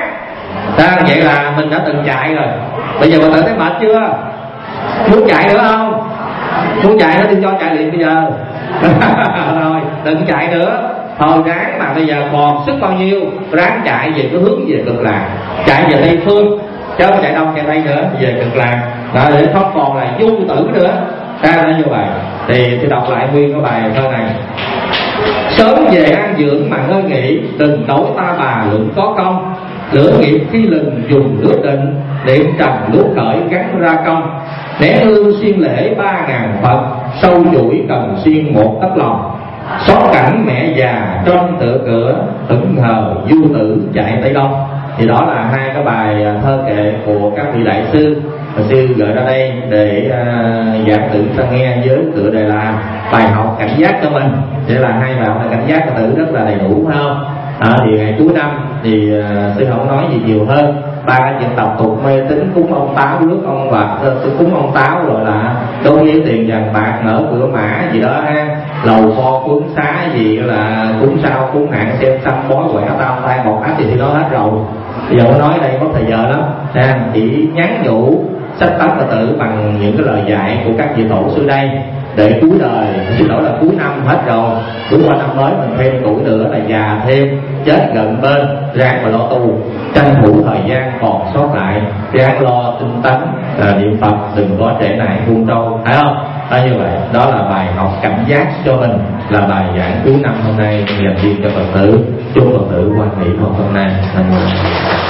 Vậy là mình đã từng chạy rồi, bây giờ Phật tử thấy mệt chưa? Muốn chạy nữa không? Muốn chạy nữa thì cho chạy liền bây giờ. Rồi đừng chạy nữa, thôi ráng, mà bây giờ còn sức bao nhiêu ráng chạy về cái hướng về Cực Lạc, chạy về Tây Phương, chứ không chạy đông chạy Tây nữa, về Cực Lạc đó, để không còn là du tử nữa. Ra như vậy thì đọc lại nguyên cái bài thơ này. Sớm về an dưỡng mà ngơi nghỉ, đừng đối ta bà luận có công. Lửa nghiệp khi lừng dùng nước định, điểm trầm lúc khởi gắn ra công. Nén hương xuyên lễ 3000 Phật, sâu chuỗi cần xuyên một tấc lòng. Xót cảnh mẹ già trong tựa cửa, hững hờ du tử chạy Tây Đông. Thì đó là hai cái bài thơ kệ của các vị đại sư. Sư gửi ra đây để giảng tử ta nghe với tựa đề là bài học cảnh giác cho mình. Để là hai bài học cảnh giác tử rất là đầy đủ, phải không? Thì ngày cuối năm thì sư không nói gì nhiều hơn. Ba cái dân tộc tục mê tín cúng ông Táo, rước ông bạc, cúng ông Táo rồi là đối với tiền vàng bạc, nở cửa mã gì đó ha, lầu kho cuốn xá gì là cúng sao cúng hạn xem xăm bói quẻ tam tai một ách thì nói hết rồi. Bây giờ nói đây có thời giờ lắm, chỉ nhắn nhủ sách tấn Phật tử bằng những cái lời dạy của các vị tổ xưa đây, để cuối đời, xin lỗi là cuối năm hết rồi, bước qua năm mới mình thêm tuổi nữa là già thêm, chết gần bên, ráng mà lo tu, tranh thủ thời gian còn sót lại, ráng lo tinh tấn niệm Phật, đừng có trễ nải buông trâu, phải không? Như vậy đó là bài học cảnh giác cho mình, là bài giảng cuối năm hôm nay dành riêng cho Phật tử. Chúc Phật tử quan hỷ một hôm nay.